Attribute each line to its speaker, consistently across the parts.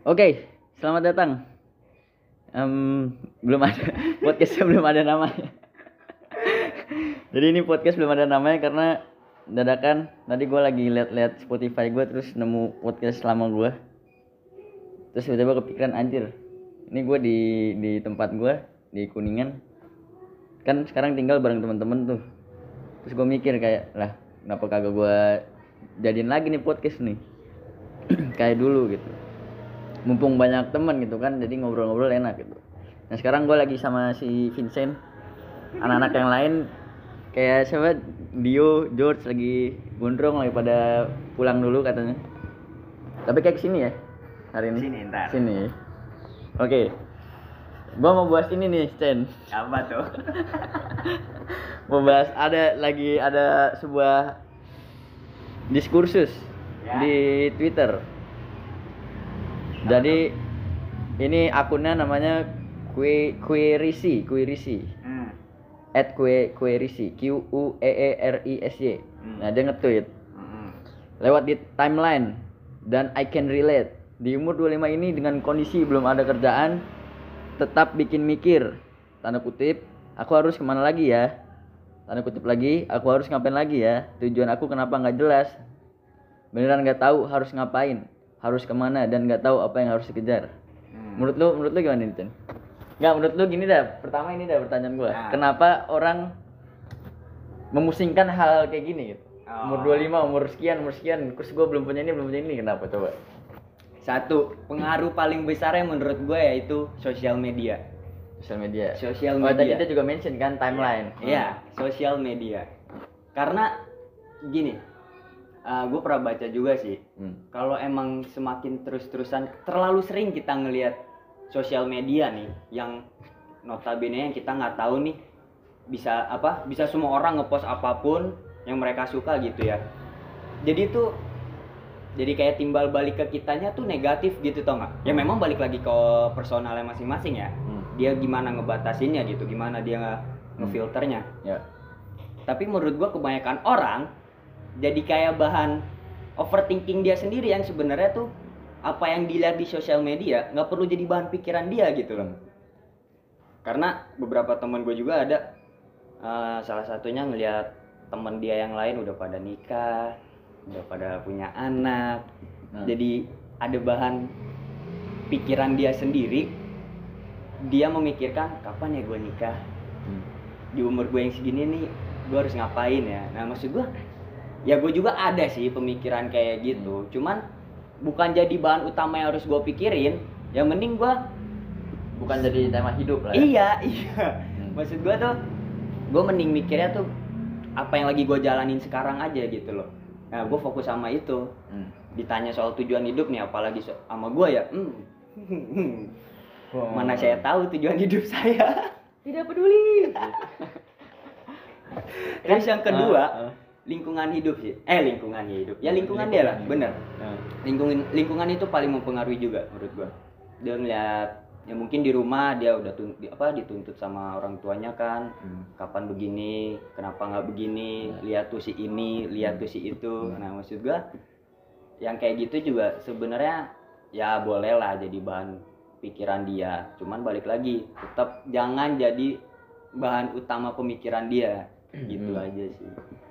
Speaker 1: Oke, selamat datang. Belum ada podcastnya, belum ada namanya. Jadi ini podcast belum ada namanya karena dadakan tadi gue lagi liat Spotify gue terus nemu podcast lama gue. Terus tiba-tiba kepikiran anjir. Ini gue di tempat gue di Kuningan. Kan sekarang tinggal bareng teman-teman tuh. Terus gue mikir kayak lah kenapa kagak gue jadiin lagi nih podcast nih. Kayak dulu gitu. Mumpung banyak teman gitu kan, jadi ngobrol-ngobrol enak gitu. Nah sekarang gue lagi sama si Vincent, anak-anak yang lain kayak siapa, Dio, George lagi gondrong lagi pada pulang dulu katanya. Tapi kayak kesini ya hari ini.
Speaker 2: Sini ntar.
Speaker 1: Sini. Oke. Gue mau bahas ini nih, Chen.
Speaker 2: Apa tuh?
Speaker 1: Mau bahas ada sebuah diskursus
Speaker 2: Ya.
Speaker 1: di Twitter. Jadi ini akunnya namanya Queerisi. @Queerisi QUEERISY. Nah dia nge-tweet lewat di timeline, dan I can relate. Di umur 25 ini dengan kondisi belum ada kerjaan, tetap bikin mikir. Tanda kutip, aku harus kemana lagi ya? Tanda kutip lagi, aku harus ngapain lagi ya? Tujuan aku kenapa nggak jelas? Beneran nggak tahu harus ngapain, harus kemana, dan nggak tahu apa yang harus dikejar. Menurut lu gimana nih, Chen? Nggak, menurut lu gini dah. Pertama ini dah pertanyaan gue.
Speaker 2: Nah.
Speaker 1: Kenapa orang memusingkan hal kayak gini gitu? Umur 25, umur sekian, terus gue belum punya ini, kenapa coba?
Speaker 2: Satu, pengaruh paling besarnya menurut gue yaitu sosial media.
Speaker 1: Sosial media. Tadi kita juga mention kan timeline.
Speaker 2: Iya, sosial media. Karena gini, gue pernah baca juga sih. Kalau emang semakin terus-terusan terlalu sering kita ngelihat sosial media nih, yang notabene yang kita nggak tahu nih bisa semua orang ngepost apapun yang mereka suka gitu ya. Jadi kayak timbal balik ke kitanya tuh negatif gitu, tau nggak? Ya memang balik lagi ke personalnya masing-masing ya. Dia gimana ngebatasinnya gitu, gimana dia ngefilternya.
Speaker 1: Ya.
Speaker 2: Tapi menurut gua kebanyakan orang jadi kayak bahan overthinking dia sendiri, yang sebenarnya tuh apa yang dilihat di sosial media nggak perlu jadi bahan pikiran dia gitu loh. Karena beberapa teman gue juga ada, salah satunya ngelihat teman dia yang lain udah pada nikah, udah pada punya anak. Jadi ada bahan pikiran dia sendiri. Dia memikirkan kapan ya gue nikah, di umur gue yang segini nih gue harus ngapain ya. Nah maksud gue, ya gue juga ada sih pemikiran kayak gitu, cuman bukan jadi bahan utama yang harus gue pikirin. Yang mending gue
Speaker 1: Bukan jadi tema hidup lah
Speaker 2: ya.
Speaker 1: Iya.
Speaker 2: Maksud gue tuh, gue mending mikirnya tuh apa yang lagi gue jalanin sekarang aja gitu loh. Nah gue fokus sama itu. Ditanya soal tujuan hidup nih, apalagi sama gue ya, mana saya tahu tujuan hidup saya. Tidak peduli. Terus yang kedua, lingkungan hidup sih. Ya lingkungan dia lah, bener. Lingkungan itu paling mempengaruhi juga menurut gua. Dia ngeliat, ya mungkin di rumah dia udah dituntut sama orang tuanya kan, kapan begini, kenapa nggak begini, lihat tuh si ini, lihat tuh si itu. Nah maksud gua, yang kayak gitu juga sebenarnya ya boleh lah jadi bahan pikiran dia. Cuman balik lagi, tetap jangan jadi bahan utama pemikiran dia. Gitu aja sih.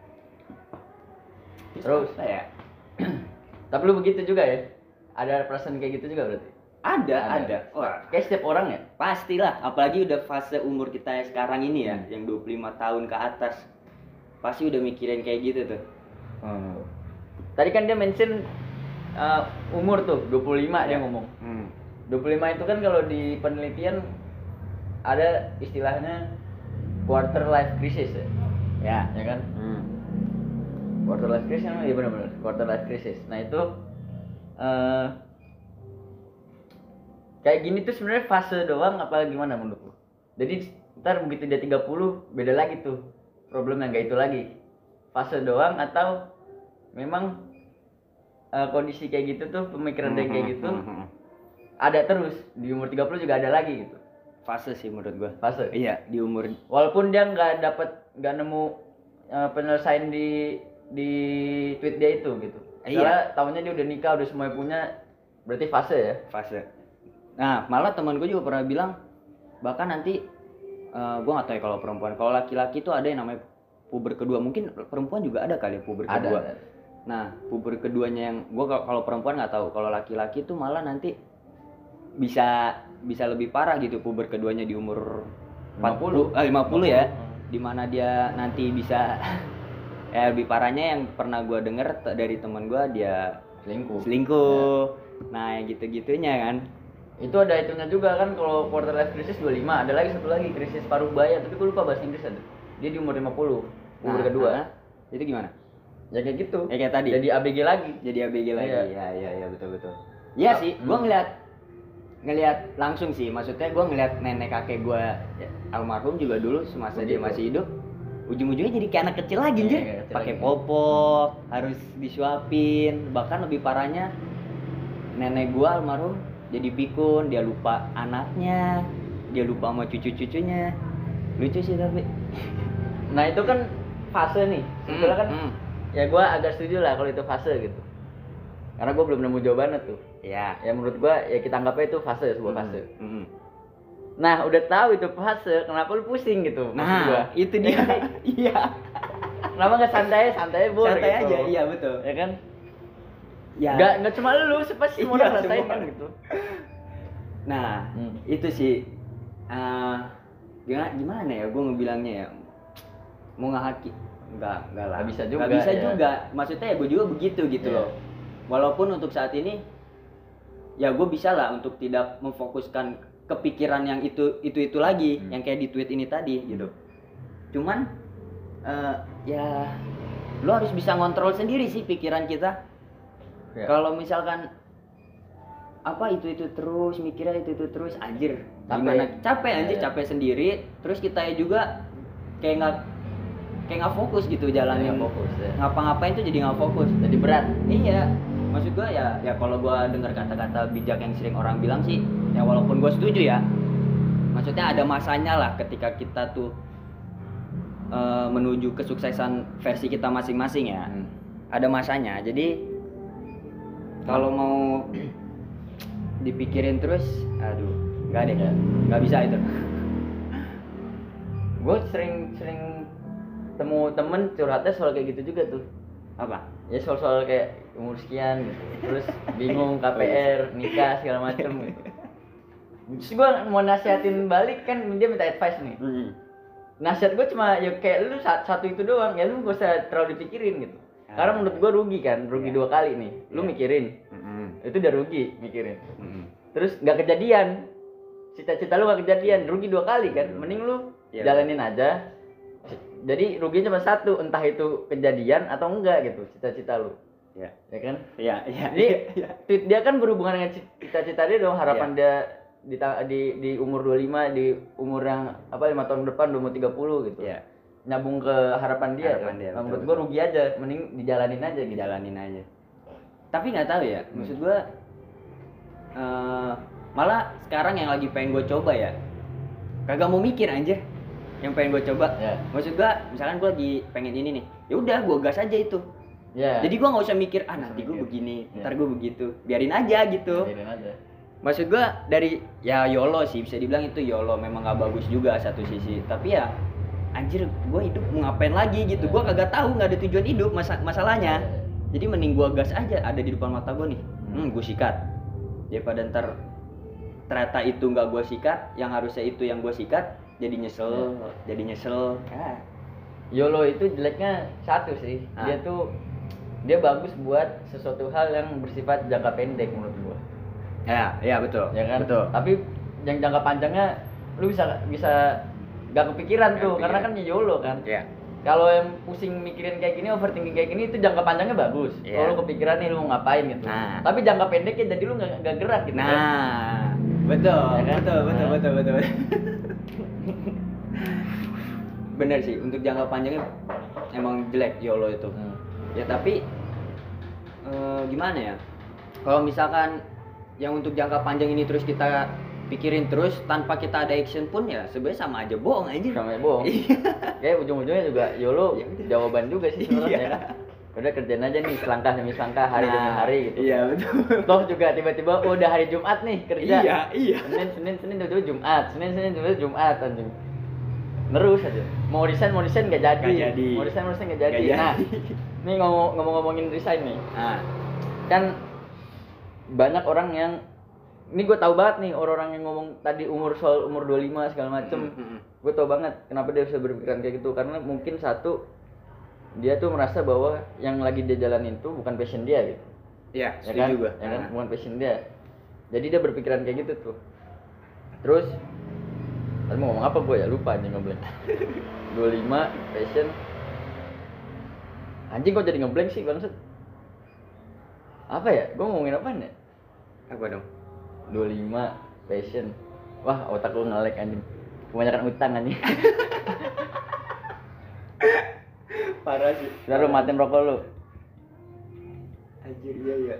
Speaker 1: Terus
Speaker 2: ya.
Speaker 1: tapi lu begitu juga ya? Ada perasaan kayak gitu juga berarti?
Speaker 2: Ada. Wah,
Speaker 1: Kayak setiap orang ya?
Speaker 2: pastilah, apalagi udah fase umur kita yang sekarang ini ya, yang 25 tahun ke atas. Pasti udah mikirin kayak gitu tuh.
Speaker 1: Tadi kan dia mention umur tuh 25 dia ngomong. 25 itu kan kalau di penelitian ada istilahnya quarter life crisis ya kan? Quarter life crisis, ya benar-benar quarter life crisis. Nah itu kayak gini tuh sebenarnya fase doang apa gimana menurut lu? Jadi ntar begitu dia 30 beda lagi tuh problemnya, nggak itu lagi, fase doang atau memang kondisi kayak gitu tuh, pemikiran dia kayak gitu ada terus di umur 30 juga ada lagi gitu?
Speaker 2: Fase sih menurut gua.
Speaker 1: Fase?
Speaker 2: Iya, di umur,
Speaker 1: walaupun dia nggak nemu penyelesaian di tweet dia itu gitu. Soalnya tahunnya dia udah nikah, udah semuanya punya, Berarti fase ya?
Speaker 2: Fase. Nah, malah teman gue juga pernah bilang bahkan nanti gue nggak tahu ya kalau perempuan, kalau laki-laki tuh ada yang namanya puber kedua, mungkin perempuan juga ada kali ya puber kedua.
Speaker 1: Ada.
Speaker 2: Nah, puber keduanya yang gue kalau perempuan nggak tahu, kalau laki-laki tuh malah nanti bisa lebih parah gitu puber keduanya di umur 50 ya, dimana dia nanti bisa ya lebih parahnya yang pernah gue denger dari teman gue dia selingkuh. Nah, yang gitu-gitunya kan.
Speaker 1: Itu ada itunya juga kan, kalau quarter life crisis 25, ada lagi satu lagi krisis paruh baya, tapi gue lupa bahasa Inggris ada. Dia di umur 50, umur kedua.
Speaker 2: Itu gimana?
Speaker 1: Ya kayak gitu.
Speaker 2: Ya kayak tadi.
Speaker 1: Jadi ABG lagi.
Speaker 2: Iya, betul. Iya sih, gue ngelihat langsung sih, maksudnya gue ngelihat nenek kakek gue almarhum juga dulu semasa dia masih hidup, ujung-ujungnya jadi kayak anak kecil lagi anjir, pakai popok, harus disuapin, bahkan lebih parahnya nenek gue almarhum jadi pikun, dia lupa anaknya, dia lupa sama cucu-cucunya, lucu sih tapi.
Speaker 1: Nah itu kan fase nih, sebetulnya kan ya gue agak setuju lah kalau itu fase gitu, karena gue belum nemu jawabannya tuh. Ya menurut gue ya kita anggapnya itu fase, sebuah fase. Nah udah tahu itu fase, kenapa lu pusing gitu?
Speaker 2: Nah gua. Itu dia. Iya.
Speaker 1: Kenapa nggak santai boleh?
Speaker 2: Santai
Speaker 1: gitu.
Speaker 2: Aja, iya betul.
Speaker 1: Ya kan?
Speaker 2: Ya.
Speaker 1: Nggak cuma lu, pasti semua orang rasain kan gitu.
Speaker 2: Nah itu sih gimana ya gue ngebilangnya ya, mau ngehaki enggak lah,
Speaker 1: bisa juga
Speaker 2: maksudnya ya gue juga begitu gitu loh, walaupun untuk saat ini ya gue bisa lah untuk tidak memfokuskan kepikiran yang itu lagi, yang kayak di tweet ini tadi gitu. Cuman ya lo harus bisa ngontrol sendiri sih pikiran kita. Kalau misalkan apa itu terus mikirnya itu terus, anjir gimana capek anjir, capek sendiri, terus kita juga kayak nggak fokus gitu jalannya, ngapa-ngapain tuh jadi nggak fokus,
Speaker 1: jadi berat.
Speaker 2: Iya, maksud gue ya kalau gue dengar kata-kata bijak yang sering orang bilang sih ya, walaupun gue setuju ya, maksudnya ada masanya lah ketika kita tuh menuju kesuksesan versi kita masing-masing ya. Ada masanya, jadi kalau mau dipikirin terus, aduh, nggak bisa itu.
Speaker 1: Gue sering temu temen curhatnya soal kayak gitu juga tuh.
Speaker 2: Apa?
Speaker 1: Ya soal kayak umur sekian gitu, terus bingung KPR, nikah segala macem gitu. Terus gue mau nasihatin balik kan, dia minta advice nih. Nasihat gue cuma ya kayak lu satu itu doang, ya lu gak usah terlalu dipikirin gitu. Karena menurut gue rugi dua kali nih. Lu mikirin, itu udah rugi mikirin. Terus nggak kejadian, cita-cita lu nggak kejadian, rugi 2 kali kan. Mending lu jalanin aja. Jadi ruginya cuma satu, entah itu kejadian atau enggak gitu cita-cita lu. Ya kan? Iya. Jadi tweet dia kan berhubungan dengan cita-cita dia dong, harapan dia di umur 25, di umur yang 5 tahun depan, umur 30 gitu. Iya. Nyambung ke harapan dia. Nah, menurut gua rugi aja, mending dijalanin aja gitu.
Speaker 2: Tapi nggak tahu ya, maksud gua malah sekarang yang lagi pengen gue coba ya, kagak mau mikir anjir. Yang pengen gue coba, maksud gue misalkan gue lagi pengen ini nih, ya udah gue gas aja itu. Jadi gue nggak usah mikir nanti gue begini, ntar gue begitu, biarin aja gitu. Maksud gue dari ya YOLO sih, bisa dibilang itu YOLO, memang nggak bagus juga satu sisi, tapi ya anjir gue hidup mau ngapain lagi gitu, gue kagak tahu, nggak ada tujuan hidup masalahnya. Jadi mending gue gas aja, ada di depan mata gue nih, gue sikat, daripada ntar ternyata itu nggak gue sikat, yang harusnya itu yang gue sikat, jadi nyesel.
Speaker 1: YOLO itu jeleknya satu sih, dia bagus buat sesuatu hal yang bersifat jangka pendek menurut gua.
Speaker 2: Ya betul.
Speaker 1: Ya kan?
Speaker 2: Betul.
Speaker 1: Tapi yang jangka panjangnya lu bisa gak kepikiran tuh, karena kan YOLO kan. Iya. Kalau yang pusing mikirin kayak gini, overthinking kayak gini, itu jangka panjangnya bagus. Kalau lu kepikiran nih lu mau ngapain gitu. Tapi jangka pendeknya jadi lu gak gerak gitu kan.
Speaker 2: Betul, ya kan? Betul. Bener sih, untuk jangka panjangnya emang jelek YOLO itu. Ya tapi gimana ya? Kalau misalkan yang untuk jangka panjang ini terus kita pikirin terus tanpa kita ada action pun, ya sebenarnya sama aja bohong aja.
Speaker 1: Sama aja bohong. Kayak ujung-ujungnya juga YOLO jawaban juga sih sebenarnya. udah kerjain aja nih selangkah demi selangkah, hari demi hari gitu.
Speaker 2: Iya betul.
Speaker 1: Toh juga tiba-tiba udah hari Jumat nih kerja.
Speaker 2: Iya.
Speaker 1: Senin tiba-tiba Jumat, Senin tiba-tiba Jumat anjing. Terus aja. Mau resign nggak jadi. Mau resign nggak jadi. Nah, nih ngomongin resign nih.
Speaker 2: Nah,
Speaker 1: Kan banyak orang yang ini gue tahu banget nih orang-orang yang ngomong tadi soal umur 25 segala macem. Gue tahu banget kenapa dia bisa berpikiran kayak gitu, karena mungkin satu dia tuh merasa bahwa yang lagi dia jalanin itu bukan passion dia gitu.
Speaker 2: iya,
Speaker 1: Ya kan?
Speaker 2: setuju gua.
Speaker 1: Ya kan? Bukan passion dia. Jadi dia berpikiran kayak gitu tuh. Terus tadi mau ngomong apa gue ya, lupa anjing ngeblank. 25 passion. Anjing kok jadi ngeblank sih bangsat. Apa ya? Gue ngomongin apaan ya?
Speaker 2: Apa dong?
Speaker 1: 25 passion. Wah, otak gue nge-lag anjing. Kebanyakan utang anjing.
Speaker 2: Parah sih.
Speaker 1: Udah lu matiin rokok lu.
Speaker 2: Anjir iya.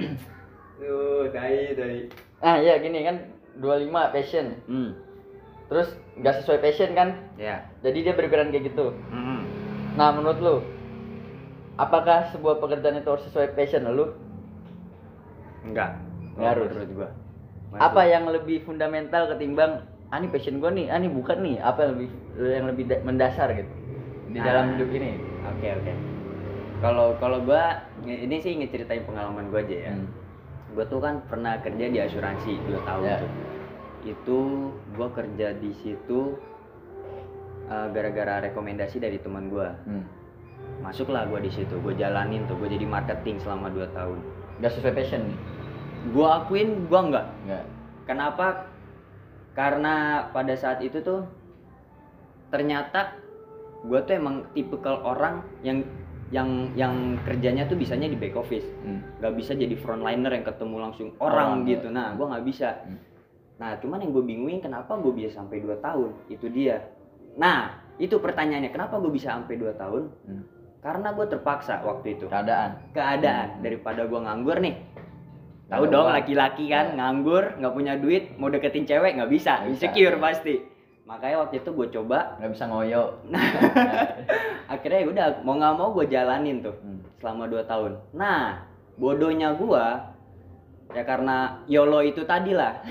Speaker 2: Tai.
Speaker 1: Ah iya gini kan 25 passion. Terus gak sesuai passion kan?
Speaker 2: Ya.
Speaker 1: Jadi dia berpikiran kayak gitu. Nah, menurut lu apakah sebuah pekerjaan itu harus sesuai passion lu?
Speaker 2: Enggak.
Speaker 1: Nggak harus.
Speaker 2: Menurut gua.
Speaker 1: Apa yang lebih fundamental ketimbang ini passion gua nih, ini bukan nih, apa yang lebih mendasar gitu di dalam hidup ini?
Speaker 2: Oke. Kalau gua ini sih ngeceritain pengalaman gua aja ya. Gua tuh kan pernah kerja di asuransi 2 tahun
Speaker 1: Ya.
Speaker 2: tuh. Itu gua kerja di situ gara-gara rekomendasi dari teman gua. Masuklah gua di situ, gua jalanin tuh, gua jadi marketing selama 2 tahun.
Speaker 1: Gak sesuai passion nih?
Speaker 2: Gua akuin gua enggak. Kenapa? Karena pada saat itu tuh ternyata gua tuh emang tipikal orang yang kerjanya tuh bisanya di back office. Gak bisa jadi frontliner yang ketemu langsung orang gitu. Nah, gua nggak bisa. Nah, cuman yang gue bingungin kenapa gue bisa sampai 2 tahun? Itu dia. Nah, itu pertanyaannya, kenapa gue bisa sampai 2 tahun? Karena gue terpaksa waktu itu. Keadaan daripada gue nganggur nih. Tahu dong laki-laki kan nganggur, nggak punya duit, mau deketin cewek nggak bisa, insecure pasti. Makanya waktu itu gue coba,
Speaker 1: nggak bisa ngoyo.
Speaker 2: Akhirnya udah mau nggak mau gue jalanin tuh selama 2 tahun. Nah, bodohnya gue ya karena YOLO itu tadi lah.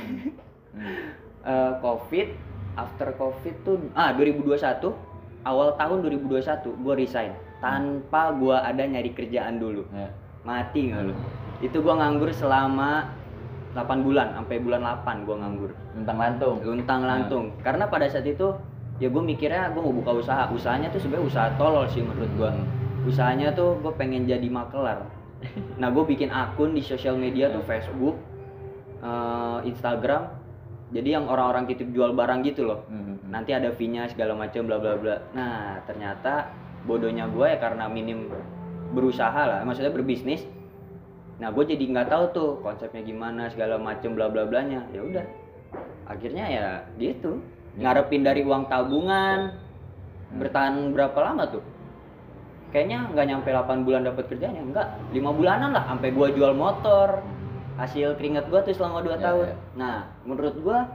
Speaker 2: Covid, after Covid tuh 2021, awal tahun 2021 gue resign tanpa gue ada nyari kerjaan dulu. Mati nggak lu? Itu gue nganggur selama 8 bulan, sampai bulan 8 gue nganggur. Luntang lantung. Karena pada saat itu ya gue mikirnya gue mau buka usaha. Usahanya tuh sebenarnya usaha tolol sih menurut gue. Usahanya tuh gue pengen jadi makelar. Nah, gue bikin akun di sosial media tuh Facebook, Instagram. Jadi yang orang-orang titip jual barang gitu loh. Nanti ada fee-nya segala macam bla bla bla. Nah, ternyata bodohnya gue ya karena minim berusaha lah, maksudnya berbisnis. Nah, gue jadi nggak tahu tuh konsepnya gimana segala macam bla bla blanya. Ya udah. Akhirnya ya gitu. Ngarepin dari uang tabungan. Bertahan berapa lama tuh? Kayaknya nggak nyampe 8 bulan dapat kerjanya, enggak, 5 bulanan lah sampai gua jual motor. Hasil keringat gua tuh selama 2 tahun. Nah, menurut gua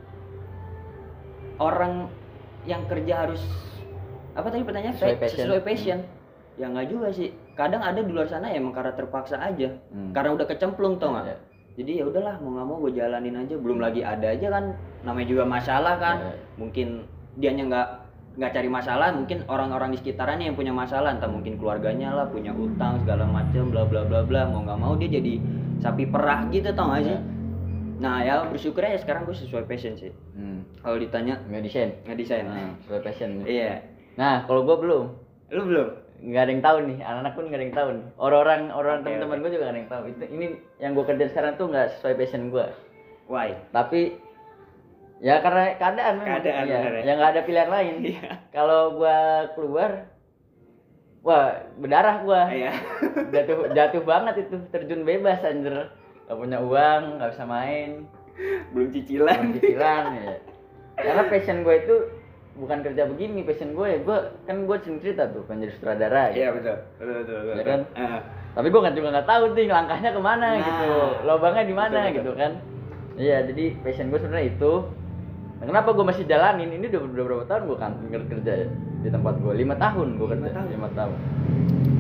Speaker 2: orang yang kerja harus apa tadi pertanyaannya? Sesuai passion. Ya enggak juga sih. Kadang ada di luar sana ya emang karena terpaksa aja. Karena udah kecemplung tau enggak? Jadi ya udahlah mau nggak mau gue jalanin aja. Belum lagi ada aja kan namanya juga masalah kan. Mungkin dianya nggak cari masalah, mungkin orang-orang di sekitarnya yang punya masalah, entah mungkin keluarganya lah punya utang segala macem bla bla bla bla, mau nggak mau dia jadi sapi perah gitu tau gak sih? Nah ya bersyukurnya ya sekarang gue sesuai passion sih. Kalau ditanya nggak desain
Speaker 1: sesuai passion.
Speaker 2: Iya.
Speaker 1: Nah kalau gue belum.
Speaker 2: Lu belum?
Speaker 1: Nggak ada yang tahu nih, anak-anak pun nggak ada yang tahu nih. Orang teman-teman gue juga nggak ada yang tahu. Ini yang gue kerjain sekarang tuh nggak sesuai passion gue.
Speaker 2: Why?
Speaker 1: Tapi ya karena keadaan memang. Ya nggak ada pilihan lain. Kalau gua keluar, wah berdarah gua. Jatuh banget itu, terjun bebas anjir. Gak punya uang, nggak bisa main.
Speaker 2: Belum cicilan
Speaker 1: ya. Karena passion gua itu bukan kerja begini, passion gue ya gua sering cerita tuh pengen jadi sutradara.
Speaker 2: Iya betul.
Speaker 1: Ya kan? Tapi gua juga nggak tahu nih langkahnya kemana gitu, lubangnya di mana gitu kan. Iya, jadi passion gue sebenarnya itu. Nah, kenapa gue masih jalanin? Ini udah berapa tahun gue kan kerja ya di tempat gue? 5 tahun gue kerja. 5 tahun.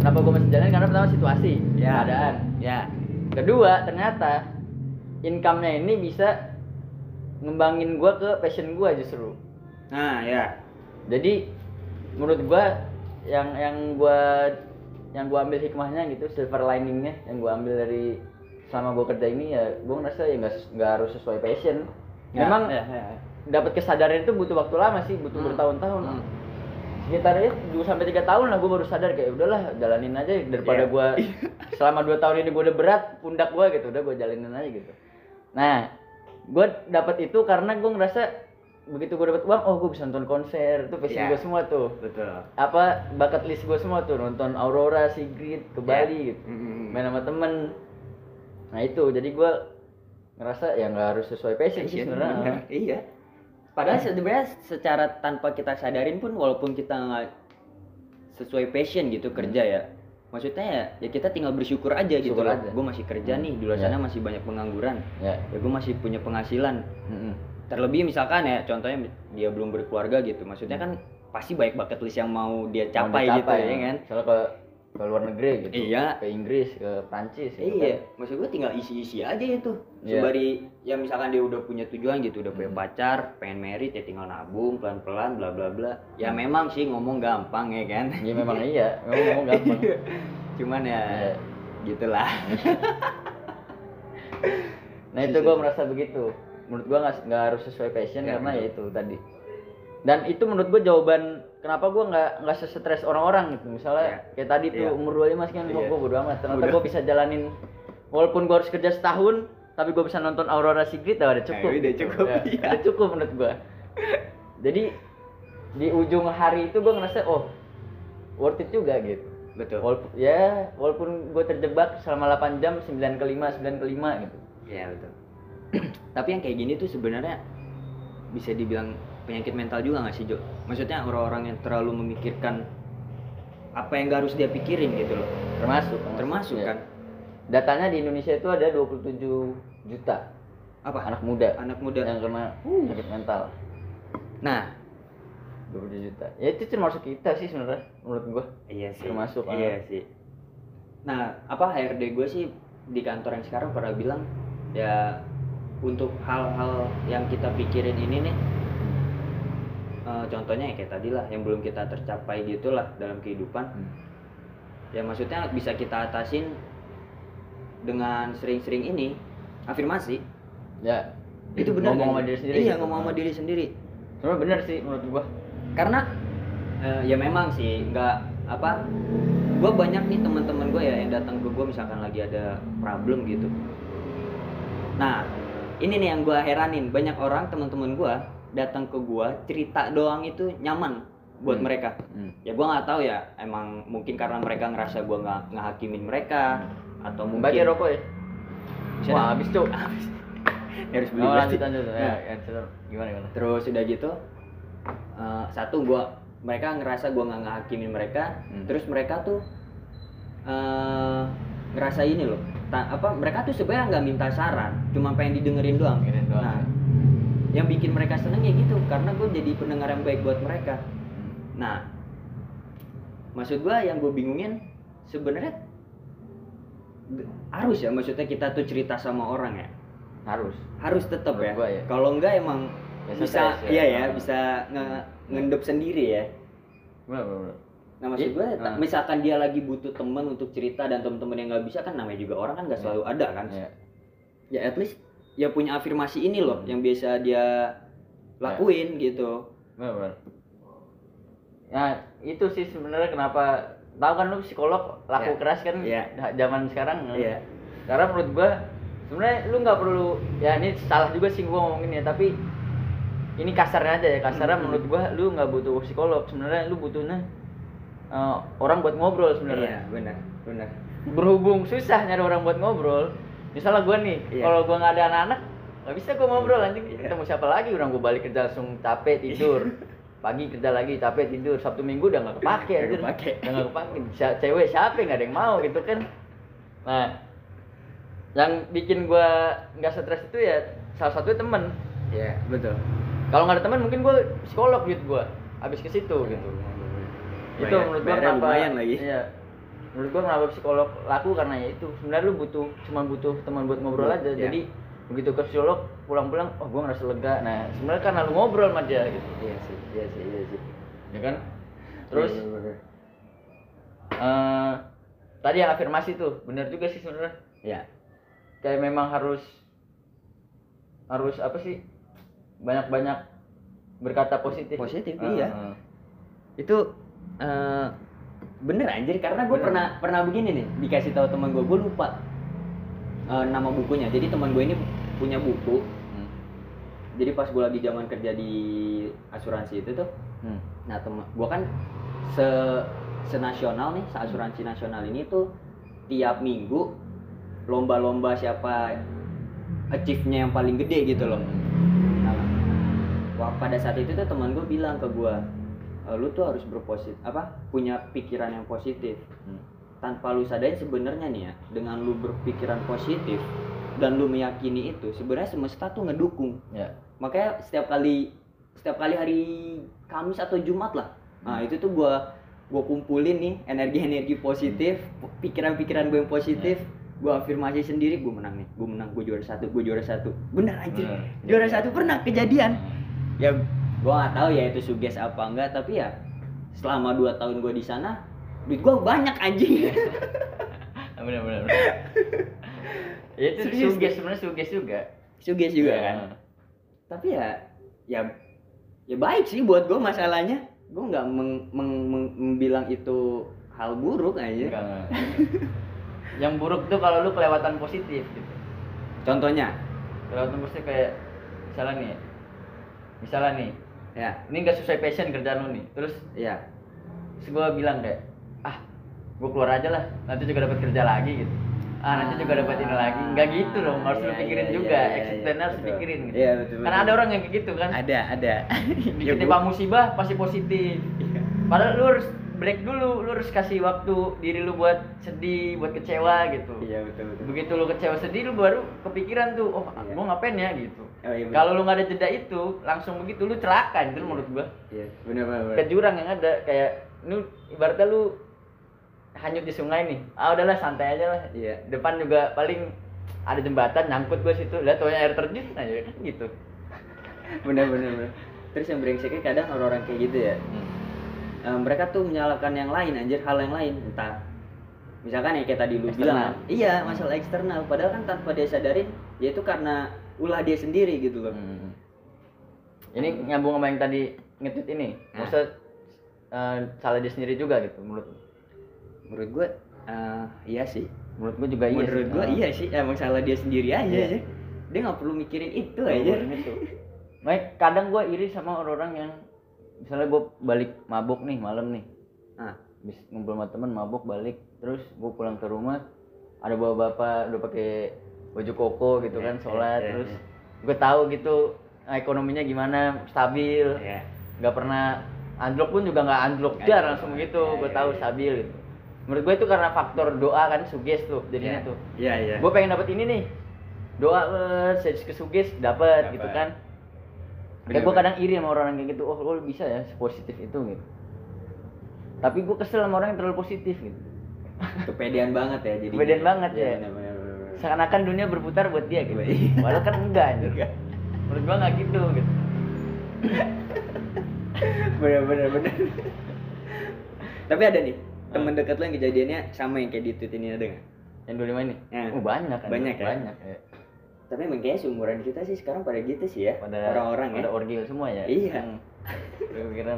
Speaker 1: Kenapa gue masih jalan? Karena pertama situasi,
Speaker 2: Ya.
Speaker 1: keadaan.
Speaker 2: Ya.
Speaker 1: Kedua, ternyata income-nya ini bisa ngembangin gue ke passion gue justru.
Speaker 2: Nah, ya.
Speaker 1: Jadi menurut gue yang gue ambil hikmahnya gitu, silver liningnya yang gue ambil dari selama gue kerja ini ya, gue ngerasa ya nggak harus sesuai passion.
Speaker 2: Ya,
Speaker 1: Memang
Speaker 2: ya.
Speaker 1: dapat kesadaran itu butuh waktu lama sih, butuh bertahun-tahun. Sekitar 2-3 tahun lah gue baru sadar kayak udahlah jalanin aja daripada gue selama 2 tahun ini gue udah berat pundak gue gitu, udah gue jalanin aja gitu. Nah, gue dapat itu karena gue ngerasa begitu gue dapat uang, oh gue bisa nonton konser, itu passion gue semua tuh.
Speaker 2: Betul.
Speaker 1: Apa bucket list gue semua tuh, nonton Aurora, Sigrid ke Bali gitu, main sama temen. Nah itu jadi gue ngerasa ya nggak harus sesuai passion sih sebenarnya.
Speaker 2: Iya. Padahal sebenarnya secara tanpa kita sadarin pun, walaupun kita nggak sesuai passion gitu kerja ya, maksudnya ya kita tinggal bersyukur aja gitu loh. Gue masih kerja nih, di luar sana masih banyak pengangguran. Ya gue masih punya penghasilan. Terlebih misalkan ya, contohnya dia belum berkeluarga gitu, maksudnya kan pasti banyak bucket list yang mau dia capai gitu ya kan.
Speaker 1: Soalnya ke luar negeri gitu,
Speaker 2: iya,
Speaker 1: ke Inggris, ke Prancis gitu.
Speaker 2: Iya, maksud gue tinggal isi-isi aja itu. Sembari ya misalkan dia udah punya tujuan gitu, udah punya pacar, pengen married ya tinggal nabung pelan-pelan bla bla bla. Ya memang sih ngomong gampang ya kan.
Speaker 1: Ya memang iya, ngomong gampang.
Speaker 2: Cuman ya gitulah.
Speaker 1: Nah itu gue merasa begitu. Menurut gue nggak harus sesuai passion karena ya itu tadi. Dan itu menurut gue jawaban kenapa gue nggak stres orang-orang gitu. Misalnya kayak tadi tuh umur 25 kan gue bodo amat. Ternyata gue bisa jalanin walaupun gue harus kerja setahun, tapi gue bisa nonton Aurora Sigrid udah cukup.
Speaker 2: Udah cukup.
Speaker 1: Udah cukup menurut gue. Jadi di ujung hari itu gue ngerasa oh worth it juga gitu.
Speaker 2: Betul.
Speaker 1: Walaupun gue terjebak selama 8 jam 9 ke 5 gitu.
Speaker 2: Iya betul. Tapi yang kayak gini tuh sebenarnya bisa dibilang penyakit mental juga nggak sih Jo? Maksudnya orang-orang yang terlalu memikirkan apa yang gak harus dia pikirin gitu loh. Termasuk
Speaker 1: ya.
Speaker 2: Kan.
Speaker 1: Datanya di Indonesia itu ada 27 juta anak muda yang kena sakit mental.
Speaker 2: Nah
Speaker 1: 27 juta. Ya itu termasuk kita sih sebenarnya menurut gua.
Speaker 2: Iya sih.
Speaker 1: Termasuk.
Speaker 2: Iya sih. Nah apa HRD gue sih di kantor yang sekarang pernah bilang ya untuk hal-hal yang kita pikirin ini nih. Contohnya ya kayak tadi lah yang belum kita tercapai gitulah dalam kehidupan. Ya maksudnya bisa kita atasin dengan sering-sering ini afirmasi.
Speaker 1: Ya.
Speaker 2: Itu benar
Speaker 1: ngomong sama diri sendiri.
Speaker 2: Iya, ngomong sama diri sendiri.
Speaker 1: Sebenarnya benar sih menurut gua.
Speaker 2: Karena ya memang sih gua banyak nih teman-teman gua ya yang datang ke gua misalkan lagi ada problem gitu. Nah, ini nih yang gua heranin, banyak orang teman-teman gua datang ke gua cerita doang itu nyaman buat mereka. Ya gua nggak tahu ya, emang mungkin karena mereka ngerasa gua nggak ngehakimin mereka atau mungkin
Speaker 1: bagi rokok ya. Wah, habis tuh.
Speaker 2: Harus beli
Speaker 1: lanjut. Ya, gimana?
Speaker 2: Terus udah gitu satu mereka ngerasa gua nggak ngehakimin mereka, terus mereka tuh ngerasa ini loh. Mereka tuh sebenarnya nggak minta saran, cuma pengen didengerin doang. Nah, yang bikin mereka seneng ya gitu, karena gue jadi pendengar yang baik buat mereka. Nah, maksud gue yang gue bingungin sebenarnya harus ya, maksudnya kita tuh cerita sama orang ya. Harus tetap ya. Kalau enggak emang ya, bisa bisa ngendep sendiri ya.
Speaker 1: Benar.
Speaker 2: Nah maksud gue, misalkan dia lagi butuh teman untuk cerita dan teman-teman yang nggak bisa kan, namanya juga orang kan nggak selalu ada kan. Ya at least ya punya afirmasi ini loh yang biasa dia lakuin gitu.
Speaker 1: Benar. Nah itu sih sebenarnya kenapa tahu kan lu psikolog laku keras kan zaman sekarang. Karena menurut gua sebenarnya lu nggak perlu, ya ini salah juga sih gua ngomongin ya, tapi ini kasarnya aja ya, kasarnya menurut gua lu nggak butuh psikolog, sebenarnya lu butuhnya orang buat ngobrol sebenarnya.
Speaker 2: Iya benar.
Speaker 1: Berhubung susah nyari orang buat ngobrol. Misalnya gue nih, kalau gue nggak ada anak-anak, nggak bisa gue ngobrol anjing. Ketemu siapa lagi? Orang gue balik kerja langsung capek tidur. Pagi kerja lagi capek tidur. Sabtu Minggu udah nggak kepake. Udah nggak kepake. Cewek siapa nggak ada yang mau gitu kan? Nah, yang bikin gue nggak stres itu ya salah satunya temen.
Speaker 2: Iya betul.
Speaker 1: Kalau nggak ada teman mungkin gue psikolog gitu gue. Habis ke situ gitu. Itu menurut gue kenapa?
Speaker 2: Lumayan lagi.
Speaker 1: Iya. menurut gua kenapa psikolog laku karena ya itu sebenarnya lu cuma butuh teman buat ngobrol aja.
Speaker 2: Ya.
Speaker 1: Jadi begitu ke psikolog pulang-pulang oh gua ngerasa lega. Nah sebenarnya karena lu ngobrol sama dia gitu.
Speaker 2: Iya sih.
Speaker 1: Ya kan? Terus tadi yang afirmasi tuh benar juga sih sebenarnya.
Speaker 2: Ya.
Speaker 1: Kayak memang harus apa sih? Banyak-banyak berkata positif.
Speaker 2: Iya. Itu bener anjir karena gue pernah begini nih, dikasih tahu teman gue lupa nama bukunya. Jadi teman gue ini punya buku. Jadi pas gue lagi zaman kerja di asuransi itu tuh, nah teman gue kan senasional nih, asuransi nasional ini tuh tiap minggu lomba-lomba siapa achieve-nya yang paling gede gitu loh. Nah, pada saat itu tuh teman gue bilang ke gue, lu tuh harus punya pikiran yang positif. Tanpa lu sadarin sebenarnya nih ya, dengan lu berpikiran positif dan lu meyakini itu, sebenarnya semesta tuh ngedukung.
Speaker 1: Ya.
Speaker 2: Makanya setiap kali hari Kamis atau Jumat lah, nah itu tuh gua kumpulin nih energi positif, pikiran-pikiran gue yang positif. Gue afirmasi sendiri, gue menang, gue juara satu. Bener anjir, juara satu pernah kejadian. Ya gue nggak tahu ya itu suges apa enggak, tapi ya selama 2 tahun gue di sana duit gue banyak anjing.
Speaker 1: Bener. Ya itu sebenarnya suges juga kan.
Speaker 2: Tapi ya baik sih buat gue masalahnya. Gue nggak bilang itu hal buruk aja.
Speaker 1: Enggak. Yang buruk tuh kalau lu kelewatan positif gitu.
Speaker 2: Contohnya?
Speaker 1: Kelewatan positif kayak misalnya nih.
Speaker 2: Ya.
Speaker 1: Ini nggak sesuai passion kerjaan lu nih. Terus gue bilang kayak, gue keluar aja lah. Nanti juga dapat kerja lagi gitu. Nanti juga dapat ini lagi. Nggak gitu dong. Harus lu pikirin juga. Exit plan harus pikirin gitu.
Speaker 2: Iya betul.
Speaker 1: Karena ada orang yang kayak gitu kan.
Speaker 2: Ada.
Speaker 1: Ketika musibah pasti positif. Padahal lu harus break dulu, lu harus kasih waktu diri lu buat sedih, buat kecewa gitu.
Speaker 2: Iya betul.
Speaker 1: Begitu lu kecewa sedih, lu baru kepikiran tuh, gua ngapain ya gitu.
Speaker 2: Iya,
Speaker 1: kalau lu nggak ada jeda itu, langsung begitu lu celaka gitu menurut gua.
Speaker 2: Iya, benar.
Speaker 1: Ke jurang yang ada kayak lu ibaratnya lu hanyut di sungai nih. Udahlah santai aja lah.
Speaker 2: Iya.
Speaker 1: Depan juga paling ada jembatan nyangkut gua situ. Lihat taunya air terjun aja kan gitu.
Speaker 2: Benar. Terus yang brengseknya kadang orang-orang kayak gitu ya. Mereka tuh menyalahkan yang lain, hal yang lain, entah misalkan ya kayak tadi lu bilang, iya masalah eksternal, padahal kan tanpa dia sadarin, ya itu karena ulah dia sendiri gitu loh.
Speaker 1: Ini nyambung sama yang tadi nge-tweet ini, maksud salah dia sendiri juga gitu menurut
Speaker 2: gue, iya sih.
Speaker 1: Menurut gue juga iya.
Speaker 2: Menurut gue iya sih, emang salah dia sendiri aja. Dia nggak perlu mikirin itu aja.
Speaker 1: Makanya kadang gue iri sama orang-orang yang misalnya gue balik mabuk nih malam nih, habis ngumpul sama temen mabuk balik, terus gue pulang ke rumah ada bapak udah pakai baju koko gitu kan sholat, terus gue tahu gitu ekonominya gimana stabil, nggak pernah anjlok pun juga nggak anjlok jar langsung gitu, gue tahu stabil gitu. Menurut gue itu karena faktor doa kan suges tuh jadinya tuh. Gue pengen dapet ini nih, doa ke suges dapet gitu kan. Kayak gue kadang iri sama orang kayak gitu, lo bisa ya sepositif itu gitu. Tapi gue kesel sama orang yang terlalu positif gitu.
Speaker 2: Kepedean banget ya jadi.
Speaker 1: Kepedean banget ya.
Speaker 2: Bener.
Speaker 1: Seakan-akan dunia berputar buat dia gitu. Padahal kan enggak. Menurut gue nggak gitu.
Speaker 2: Bener. Tapi ada nih teman dekat lo yang kejadiannya sama yang kayak di tweet ini, ada nggak?
Speaker 1: Yang 25 ini? Banyak kan.
Speaker 2: Banyak ya. Tapi emang kayaknya seumuran kita sih sekarang pada gitu sih ya, orang-orang ya.
Speaker 1: Pada orgil semua ya.
Speaker 2: Iya.
Speaker 1: Pikiran.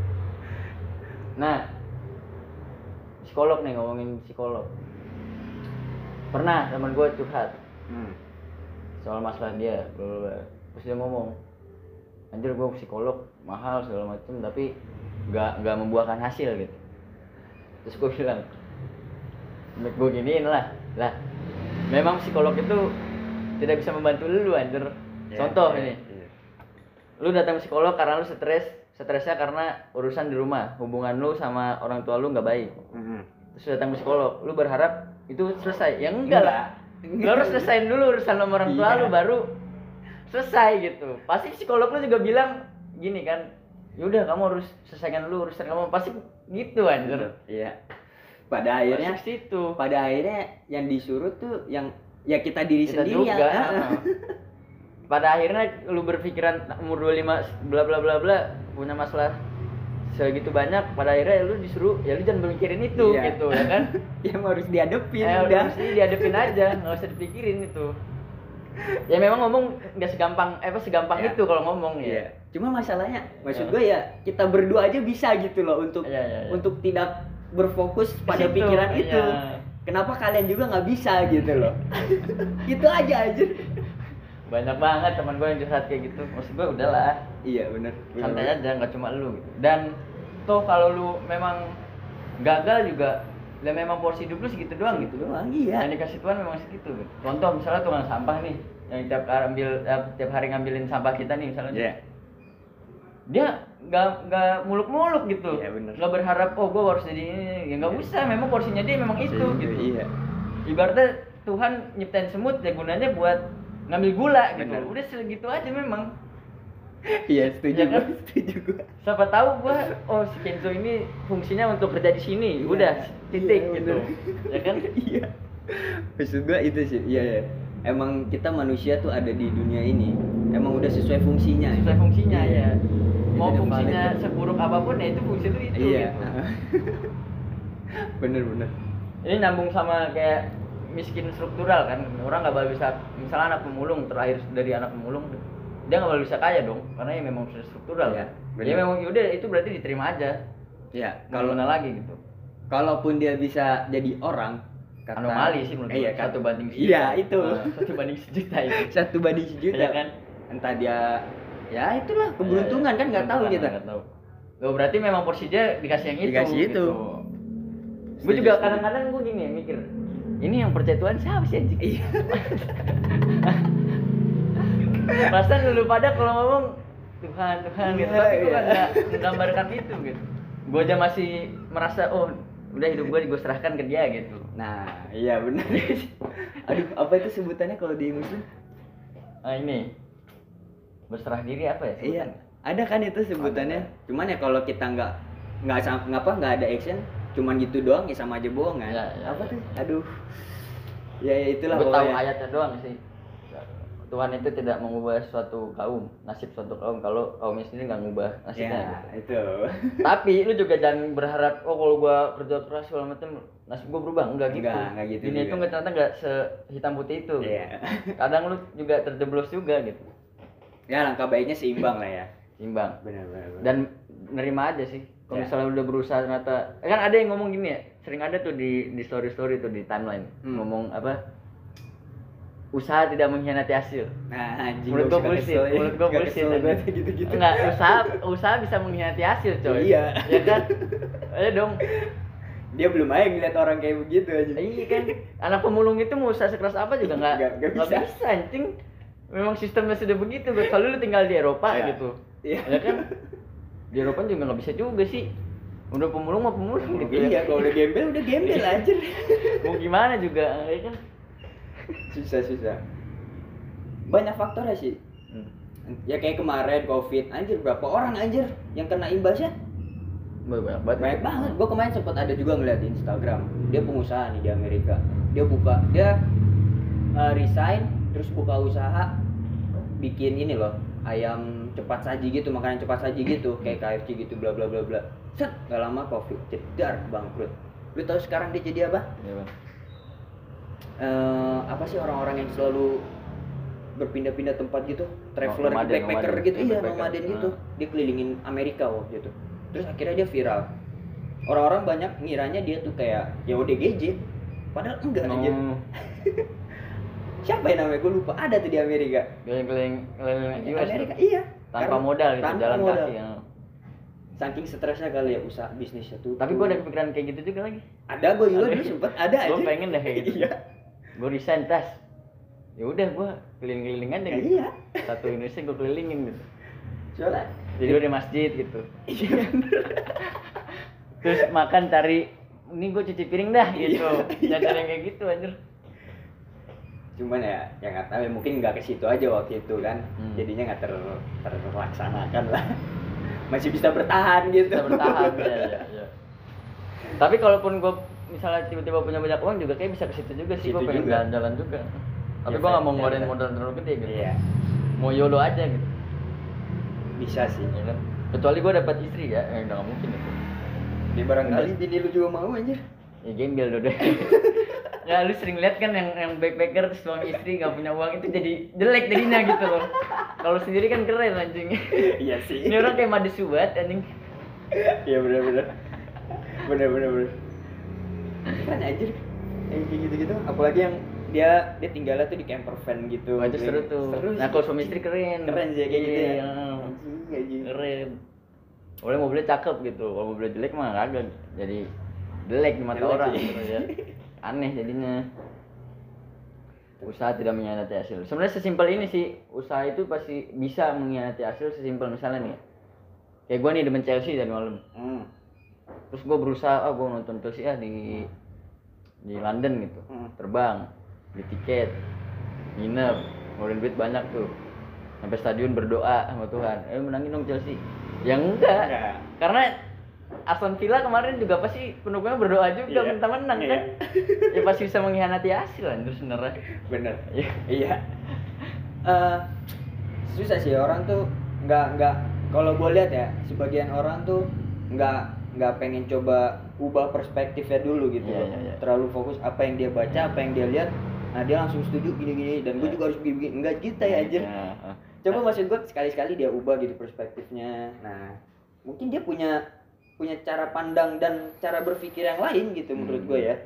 Speaker 1: Nah, psikolog nih, ngomongin psikolog. Pernah teman gue curhat soal masalah dia, terus dia ngomong, anjir gue psikolog mahal segala macem, tapi nggak membuahkan hasil gitu. Terus gue bilang, gue giniin lah, memang psikolog itu tidak bisa membantu lu anjir. Contoh ini. Lu datang psikolog karena lu stresnya karena urusan di rumah, hubungan lu sama orang tua lu nggak baik. Terus datang psikolog, lu berharap itu selesai. Ya enggak lah. Lu harus selesaiin dulu urusan lu sama orang tua lu baru selesai gitu. Pasti psikolog lu juga bilang gini kan, yaudah kamu harus selesaikan dulu urusan kamu, pasti gitu anjir.
Speaker 2: Iya. pada akhirnya
Speaker 1: Masuk situ.
Speaker 2: pada akhirnya yang disuruh tuh yang ya kita diri
Speaker 1: Kita
Speaker 2: sendiri
Speaker 1: juga. Pada akhirnya lu berpikiran umur 25 bla bla bla bla punya masalah segitu banyak, pada akhirnya lu disuruh ya lu jangan mikirin itu
Speaker 2: Iya.
Speaker 1: gitu ya kan.
Speaker 2: yang harus dihadepin
Speaker 1: Udah
Speaker 2: udah.
Speaker 1: mesti dihadapin aja, nggak usah dipikirin itu. Ya memang ngomong nggak segampang
Speaker 2: Ya.
Speaker 1: itu kalau ngomong
Speaker 2: Iya.
Speaker 1: ya.
Speaker 2: Cuma masalahnya, maksud
Speaker 1: Ya.
Speaker 2: gue ya kita berdua aja bisa gitu loh untuk
Speaker 1: Iya.
Speaker 2: untuk tidak berfokus pada
Speaker 1: Ke situ,
Speaker 2: pikiran
Speaker 1: iya.
Speaker 2: itu. Kenapa kalian juga nggak bisa gitu loh? Itu aja aja.
Speaker 1: Banyak banget teman gue yang curhat kayak gitu. Maksud gue udahlah,
Speaker 2: Iya benar.
Speaker 1: santai aja, nggak cuma lu gitu. Dan toh kalau lu memang gagal juga, ya memang porsi hidup lu segitu doang gitu.
Speaker 2: doang iya.
Speaker 1: Yang dikasih Tuhan memang segitu gitu. Contoh misalnya tukang sampah nih, yang tiap hari ngambilin sampah kita nih misalnya.
Speaker 2: Iya.
Speaker 1: Dia nggak muluk-muluk gitu.
Speaker 2: Iya, bener.
Speaker 1: Nggak berharap oh gue harus jadi ini, ya nggak
Speaker 2: Iya.
Speaker 1: usah. Memang porsinya dia memang itu gitu.
Speaker 2: Iya.
Speaker 1: Ibaratnya Tuhan nyiptain semut ya gunanya buat ngambil gula gitu.
Speaker 2: Bener.
Speaker 1: Udah segitu aja memang.
Speaker 2: Iya, setuju
Speaker 1: Iya kan?
Speaker 2: gua, setuju gua.
Speaker 1: Siapa tahu gua oh si Kenzo ini fungsinya untuk kerja di sini.
Speaker 2: Iya.
Speaker 1: Udah titik
Speaker 2: Iya,
Speaker 1: gitu.
Speaker 2: bener.
Speaker 1: Ya kan?
Speaker 2: Iya. Maksud gua itu sih. Iya, iya. Emang kita manusia tuh ada di dunia ini. Emang udah sesuai fungsinya.
Speaker 1: Sesuai fungsinya
Speaker 2: Iya.
Speaker 1: ya. Mau
Speaker 2: Itu
Speaker 1: fungsinya
Speaker 2: valid.
Speaker 1: seburuk apapun ya itu fungsi lu itu
Speaker 2: Iya.
Speaker 1: gitu.
Speaker 2: Bener-bener.
Speaker 1: Ini nyambung sama kayak miskin struktural kan. Orang nggak bakal bisa, misalnya anak pemulung terlahir dari anak pemulung, dia nggak bakal bisa kaya dong karena ya memang sudah struktural.
Speaker 2: Iya,
Speaker 1: Ya
Speaker 2: bener.
Speaker 1: memang yaudah itu berarti diterima aja.
Speaker 2: Ya,
Speaker 1: Kalau
Speaker 2: kalau
Speaker 1: lagi gitu.
Speaker 2: kalaupun dia bisa jadi orang,
Speaker 1: Anomali sih menurut
Speaker 2: iya,
Speaker 1: gua. Satu banding sejuta.
Speaker 2: Iya, itu.
Speaker 1: Satu banding sejuta itu.
Speaker 2: Satu banding sejuta.
Speaker 1: Iya kan?
Speaker 2: Entah dia ya itulah keberuntungan kan nggak tahu kita.
Speaker 1: Nggak tahu. Oh, berarti memang porsi dia dikasih yang itu.
Speaker 2: Dikasih itu.
Speaker 1: Gue juga
Speaker 2: Setuju.
Speaker 1: kadang-kadang gue gini ya mikir, ini yang percaya Tuhan siapa sih anjing?
Speaker 2: Iya.
Speaker 1: Perasaan lu pada kalau ngomong Tuhan gitu,
Speaker 2: Iya,
Speaker 1: tapi gue
Speaker 2: iya.
Speaker 1: nggak menggambarkan itu gitu. Gue aja masih merasa oh udah hidup gue serahkan ke dia gitu.
Speaker 2: Nah, iya benar. Aduh, apa itu sebutannya kalau di Muslim?
Speaker 1: Nah ini berserah diri apa ya?
Speaker 2: Iya,
Speaker 1: sebutannya?
Speaker 2: ada kan itu sebutannya. Cuman ya kalau kita nggak ada action, cuman gitu doang ya sama aja bohong kan.
Speaker 1: Iya, iya,
Speaker 2: Apa
Speaker 1: iya.
Speaker 2: tuh? Aduh. Ya itulah
Speaker 1: Gue tahu
Speaker 2: pokoknya.
Speaker 1: ayatnya doang sih. Tuhan itu tidak mengubah suatu kaum, nasib suatu kaum kalau kaumnya sendiri nggak ngubah nasibnya.
Speaker 2: Ya,
Speaker 1: gitu.
Speaker 2: itu.
Speaker 1: Tapi lu juga jangan berharap oh kalau gua kerja keras segala macam nasib gua berubah, enggak gitu.
Speaker 2: Enggak gitu
Speaker 1: Dunia itu
Speaker 2: juga.
Speaker 1: nggak ternyata nggak sehitam putih itu.
Speaker 2: Iya.
Speaker 1: Kadang lu juga terjeblos juga gitu.
Speaker 2: Ya, langkah baiknya seimbang lah ya.
Speaker 1: Imbang.
Speaker 2: Benar.
Speaker 1: Dan nerima aja sih. Kalau
Speaker 2: Ya.
Speaker 1: misalnya udah berusaha ternyata kan ada yang ngomong gini ya, sering ada tuh di story tuh di timeline ngomong apa? Usaha tidak mengkhianati hasil.
Speaker 2: Nah, anjing.
Speaker 1: Menurut
Speaker 2: gua
Speaker 1: gua
Speaker 2: suka
Speaker 1: bullshit,
Speaker 2: kesel ya.
Speaker 1: menurut gua
Speaker 2: Suka
Speaker 1: bullshit
Speaker 2: kesel
Speaker 1: aja.
Speaker 2: banget gitu-gitu.
Speaker 1: Enggak, usaha bisa mengkhianati hasil, coy.
Speaker 2: Iya.
Speaker 1: Ya kan? Ayo dong.
Speaker 2: Dia belum aja ngeliat orang kayak begitu aja.
Speaker 1: Iya kan, anak pemulung itu mau usaha sekeras apa juga
Speaker 2: Nggak
Speaker 1: nggak
Speaker 2: bisa.
Speaker 1: bisa anjing. Memang sistemnya sudah begitu, kalau lu tinggal di Eropa
Speaker 2: Iya.
Speaker 1: gitu.
Speaker 2: Iya.
Speaker 1: Ya kan? Di Eropa juga nggak bisa juga sih. Udah pemulung mah pemulung gitu
Speaker 2: Iya,
Speaker 1: ya.
Speaker 2: kalau udah gembel aja.
Speaker 1: Mau gimana juga, ya kan?
Speaker 2: Susah. Banyak faktornya sih. Ya kayak kemarin Covid, anjir berapa orang anjir yang kena imbasnya?
Speaker 1: Banyak banget.
Speaker 2: Banyak banget. Gue kemarin sempat ada juga ngeliat di Instagram. Dia pengusaha nih di Amerika. Dia resign terus buka usaha bikin ini loh, ayam cepat saji gitu, makanan cepat saji gitu, kayak KFC gitu bla bla bla bla. Set, gak lama Covid, jedar bangkrut. Lu tahu sekarang dia jadi apa?
Speaker 1: Iya, Bang.
Speaker 2: Apa sih orang-orang yang selalu berpindah-pindah tempat gitu, traveler,
Speaker 1: Nomaden,
Speaker 2: backpacker
Speaker 1: nomaden.
Speaker 2: gitu, iya
Speaker 1: Backpacker.
Speaker 2: nomaden gitu, dia kelilingin Amerika waktu itu. Terus akhirnya dia viral. Orang-orang banyak ngiranya dia tuh kayak ya ODGJ, padahal enggak aja.
Speaker 1: Oh,
Speaker 2: Siapa yang namanya gue lupa, ada tuh di Amerika.
Speaker 1: keliling US
Speaker 2: Amerika,
Speaker 1: tuh.
Speaker 2: iya.
Speaker 1: Tanpa
Speaker 2: Karena-
Speaker 1: modal gitu,
Speaker 2: tanpa
Speaker 1: jalan
Speaker 2: modal.
Speaker 1: kaki ya.
Speaker 2: Saking stresnya kali ya usaha bisnisnya tuh.
Speaker 1: Tapi gue ada kepikiran kayak gitu juga lagi.
Speaker 2: Ada gue juga
Speaker 1: Ada.
Speaker 2: dulu sempet ada aja.
Speaker 1: Gue pengen dah kayak gitu.
Speaker 2: Iya.
Speaker 1: Gue resign tas. Ya udah gue keliling-keliling aja
Speaker 2: Ya,
Speaker 1: gitu.
Speaker 2: iya.
Speaker 1: Satu Indonesia gue kelilingin gitu.
Speaker 2: Soalnya
Speaker 1: Tidur di masjid gitu. Terus makan cari ini gue cuci piring dah gitu.
Speaker 2: Iya.
Speaker 1: Jangan yang kayak gitu anjir.
Speaker 2: cuman ya nggak tahu ya, mungkin nggak ke situ aja waktu itu kan. Jadinya nggak terlaksanakan lah. Masih bisa bertahan gitu.
Speaker 1: Bisa bertahan ya. Tapi kalaupun gue misalnya tiba-tiba punya banyak uang juga kayak bisa ke situ juga sih,
Speaker 2: Situ
Speaker 1: gue pengen
Speaker 2: juga.
Speaker 1: jalan-jalan juga. Tapi
Speaker 2: Ya,
Speaker 1: gue nggak mau
Speaker 2: ya,
Speaker 1: ngeluarin
Speaker 2: ya.
Speaker 1: modal terlalu gede gitu.
Speaker 2: Iya,
Speaker 1: Mau YOLO aja gitu,
Speaker 2: bisa sih.
Speaker 1: ya kan. Kecuali gue dapat istri ya, udah nggak mungkin itu.
Speaker 2: Di barangkali bini lu juga mau anjir.
Speaker 1: Ya gembel dua. Ya lu sering lihat kan yang backpacker suami istri nggak punya uang itu jadi jelek jadinya gitu loh. Kalau sendiri kan keren anjing.
Speaker 2: Iya sih.
Speaker 1: Ini orang kayak madu subat anjing.
Speaker 2: Iya benar. Benar. Kan anjir. Kayak gitu-gitu. Apalagi yang dia tinggalnya tuh di camper van gitu.
Speaker 1: Wah, itu seru tuh.
Speaker 2: Seru
Speaker 1: Nah,
Speaker 2: sih.
Speaker 1: kalau suami istri keren.
Speaker 2: Keren sih kayak gitu ya.
Speaker 1: Iya.
Speaker 2: Anjing.
Speaker 1: Keren. Oleh mobilnya cakep gitu. Kalau mobilnya jelek mah kagak. Jadi jelek di mata
Speaker 2: Jelek
Speaker 1: orang
Speaker 2: sih.
Speaker 1: gitu ya. Aneh jadinya. Usaha tidak mengkhianati hasil. Sebenarnya sesimpel ini sih, usaha itu pasti bisa mengkhianati hasil. Sesimpel misalnya nih, kayak gue nih demen Chelsea dari malam. Terus gue berusaha, gue nonton Chelsea di London gitu, terbang, beli tiket, nginep, ngeluarin duit banyak tuh, sampai stadion berdoa sama Tuhan, menangin dong Chelsea. Ya enggak. Karena Aston Villa kemarin juga pasti pendukungnya berdoa juga minta menang kan. Ya pasti bisa mengkhianati hasil lah itu sebenarnya.
Speaker 2: Bener. Iya. Susah sih orang tuh nggak kalau gue lihat ya, sebagian orang tuh nggak pengen coba ubah perspektifnya dulu gitu.
Speaker 1: Iya.
Speaker 2: Terlalu fokus apa yang dia baca, apa yang dia lihat, nah dia langsung setuju gini dan gue juga harus begini. Enggak gitu ya anjir. Coba maksud gue sekali-sekali dia ubah gitu perspektifnya. Nah mungkin dia punya cara pandang dan cara berpikir yang lain gitu menurut gue ya.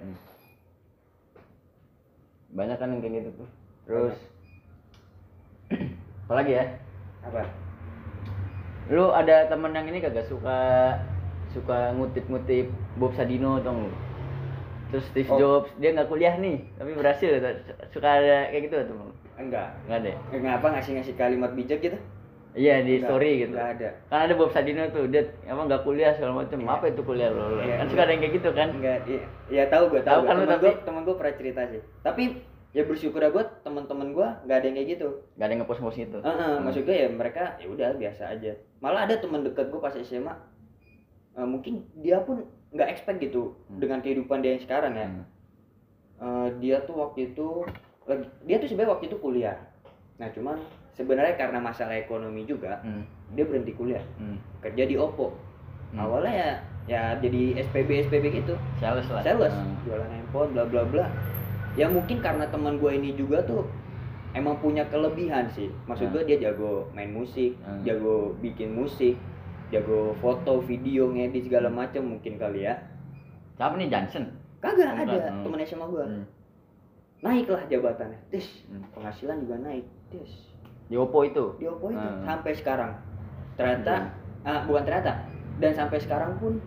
Speaker 1: Banyak kan yang kayak gitu tuh. Terus apalagi ya?
Speaker 2: Apa?
Speaker 1: Lu ada temen yang ini kagak suka ngutip-ngutip Bob Sadino atau lu? Terus Steve Jobs, dia nggak kuliah nih, tapi berhasil. Suka ada kayak gitu tuh?
Speaker 2: Enggak
Speaker 1: Nggak ada.
Speaker 2: Kenapa ngasih kalimat bijak gitu?
Speaker 1: Iya di
Speaker 2: Enggak,
Speaker 1: story gitu.
Speaker 2: Enggak ada.
Speaker 1: Kan ada Bob Sadino tuh, dia emang nggak kuliah segala macam.
Speaker 2: Iya.
Speaker 1: Apa itu kuliah lo?
Speaker 2: Iya,
Speaker 1: Kan suka ada yang kayak gitu kan?
Speaker 2: Enggak, ya tahu gue tahu.
Speaker 1: Tahu kan lu, tapi-
Speaker 2: Temen gue pernah cerita sih. Tapi ya bersyukur gue teman-teman gue nggak ada yang kayak gitu.
Speaker 1: Nggak ada yang ngepost-post gitu.
Speaker 2: Maksud gue ya mereka ya udah biasa aja. Malah ada teman dekat gue pas SMA, mungkin dia pun nggak expect gitu dengan kehidupan dia yang sekarang ya. Dia tuh waktu itu sebenarnya waktu itu kuliah. Nah cuman sebenarnya karena masalah ekonomi juga, dia berhenti kuliah, kerja di Oppo. Awalnya ya jadi SPB gitu,
Speaker 1: Sales lah.
Speaker 2: jualan handphone bla bla bla. Ya mungkin karena teman gue ini juga tuh emang punya kelebihan sih. Maksud gue dia jago main musik, jago bikin musik, jago foto, video, ngedit segala macam mungkin kali ya.
Speaker 1: Siapa nih, Johnson?
Speaker 2: Kagak ada temen SMA gue. Naiklah jabatannya, penghasilan juga naik,
Speaker 1: Di Oppo itu.
Speaker 2: di Oppo itu sampai sekarang. Ternyata, bukan ternyata, dan sampai sekarang pun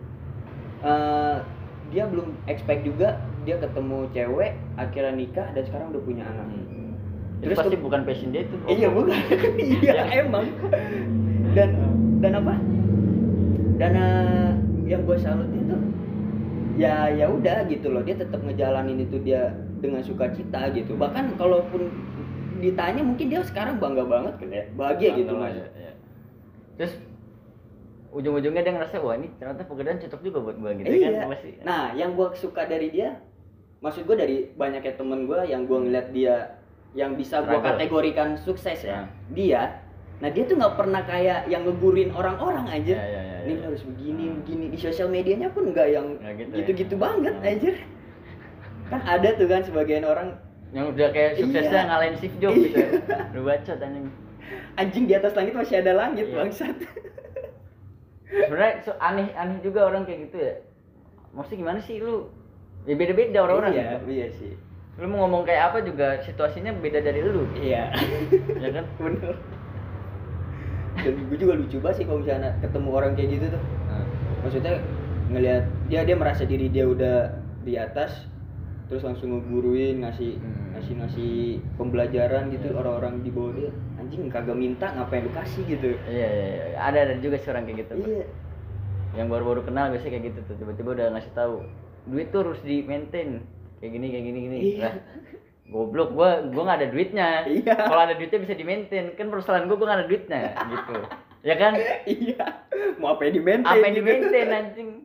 Speaker 2: dia belum expect juga dia ketemu cewek, akhirnya nikah dan sekarang udah punya anak.
Speaker 1: Terus pasti bukan passion dia itu.
Speaker 2: Iya bukan, iya emang. Dan apa? Dan yang gue salutin tuh, ya udah gitu loh, dia tetap ngejalanin itu dia dengan sukacita gitu. Bahkan kalaupun ditanya mungkin dia sekarang bangga banget kan ya, bahagia gitu mas.
Speaker 1: Ya. Terus ujung-ujungnya dia ngerasa wah ini ternyata pekerjaan cocok juga buat gue gitu
Speaker 2: Iya.
Speaker 1: kan pasti.
Speaker 2: Nah yang gue suka dari dia, maksud gue dari banyaknya temen gue yang gue ngeliat dia yang bisa gue kategorikan sukses ya, dia. Nah dia tuh nggak pernah kayak yang ngegurin orang-orang aja. Ini harus begini di sosial medianya pun nggak yang gitu-gitu banget aja. Kan ada tuh kan sebagian orang
Speaker 1: yang udah kayak suksesnya ngalahin Steve Jobs gitu. Lu bacot
Speaker 2: anjing di atas langit masih ada langit bangsat.
Speaker 1: Sebenarnya aneh juga orang kayak gitu ya. Maksudnya gimana sih lu? Ya beda-beda orang-orang.
Speaker 2: Iya sih.
Speaker 1: Lu mau ngomong kayak apa juga situasinya beda dari lu.
Speaker 2: Iya.
Speaker 1: Ya kan?
Speaker 2: Bener. Dan gue juga lucu banget sih kalau misalnya ketemu orang kayak gitu tuh. Maksudnya ngelihat dia merasa diri dia udah di atas, terus langsung ngeguruin, ngasih pembelajaran gitu orang-orang di bawah dia. Anjing kagak minta ngapain lu kasih gitu.
Speaker 1: Iya. Ada juga seorang kayak gitu.
Speaker 2: Iya.
Speaker 1: Yang baru-baru kenal biasanya kayak gitu tuh, tiba-tiba udah ngasih tahu duit tuh harus di maintain kayak gini.
Speaker 2: Iya.
Speaker 1: Lah, goblok, gua nggak ada duitnya.
Speaker 2: Iya.
Speaker 1: Kalau ada duitnya bisa di maintain, kan persoalan gua nggak ada duitnya gitu. Ya kan?
Speaker 2: Iya. Mau apa yang di maintain?
Speaker 1: Apa yang di maintain anjing?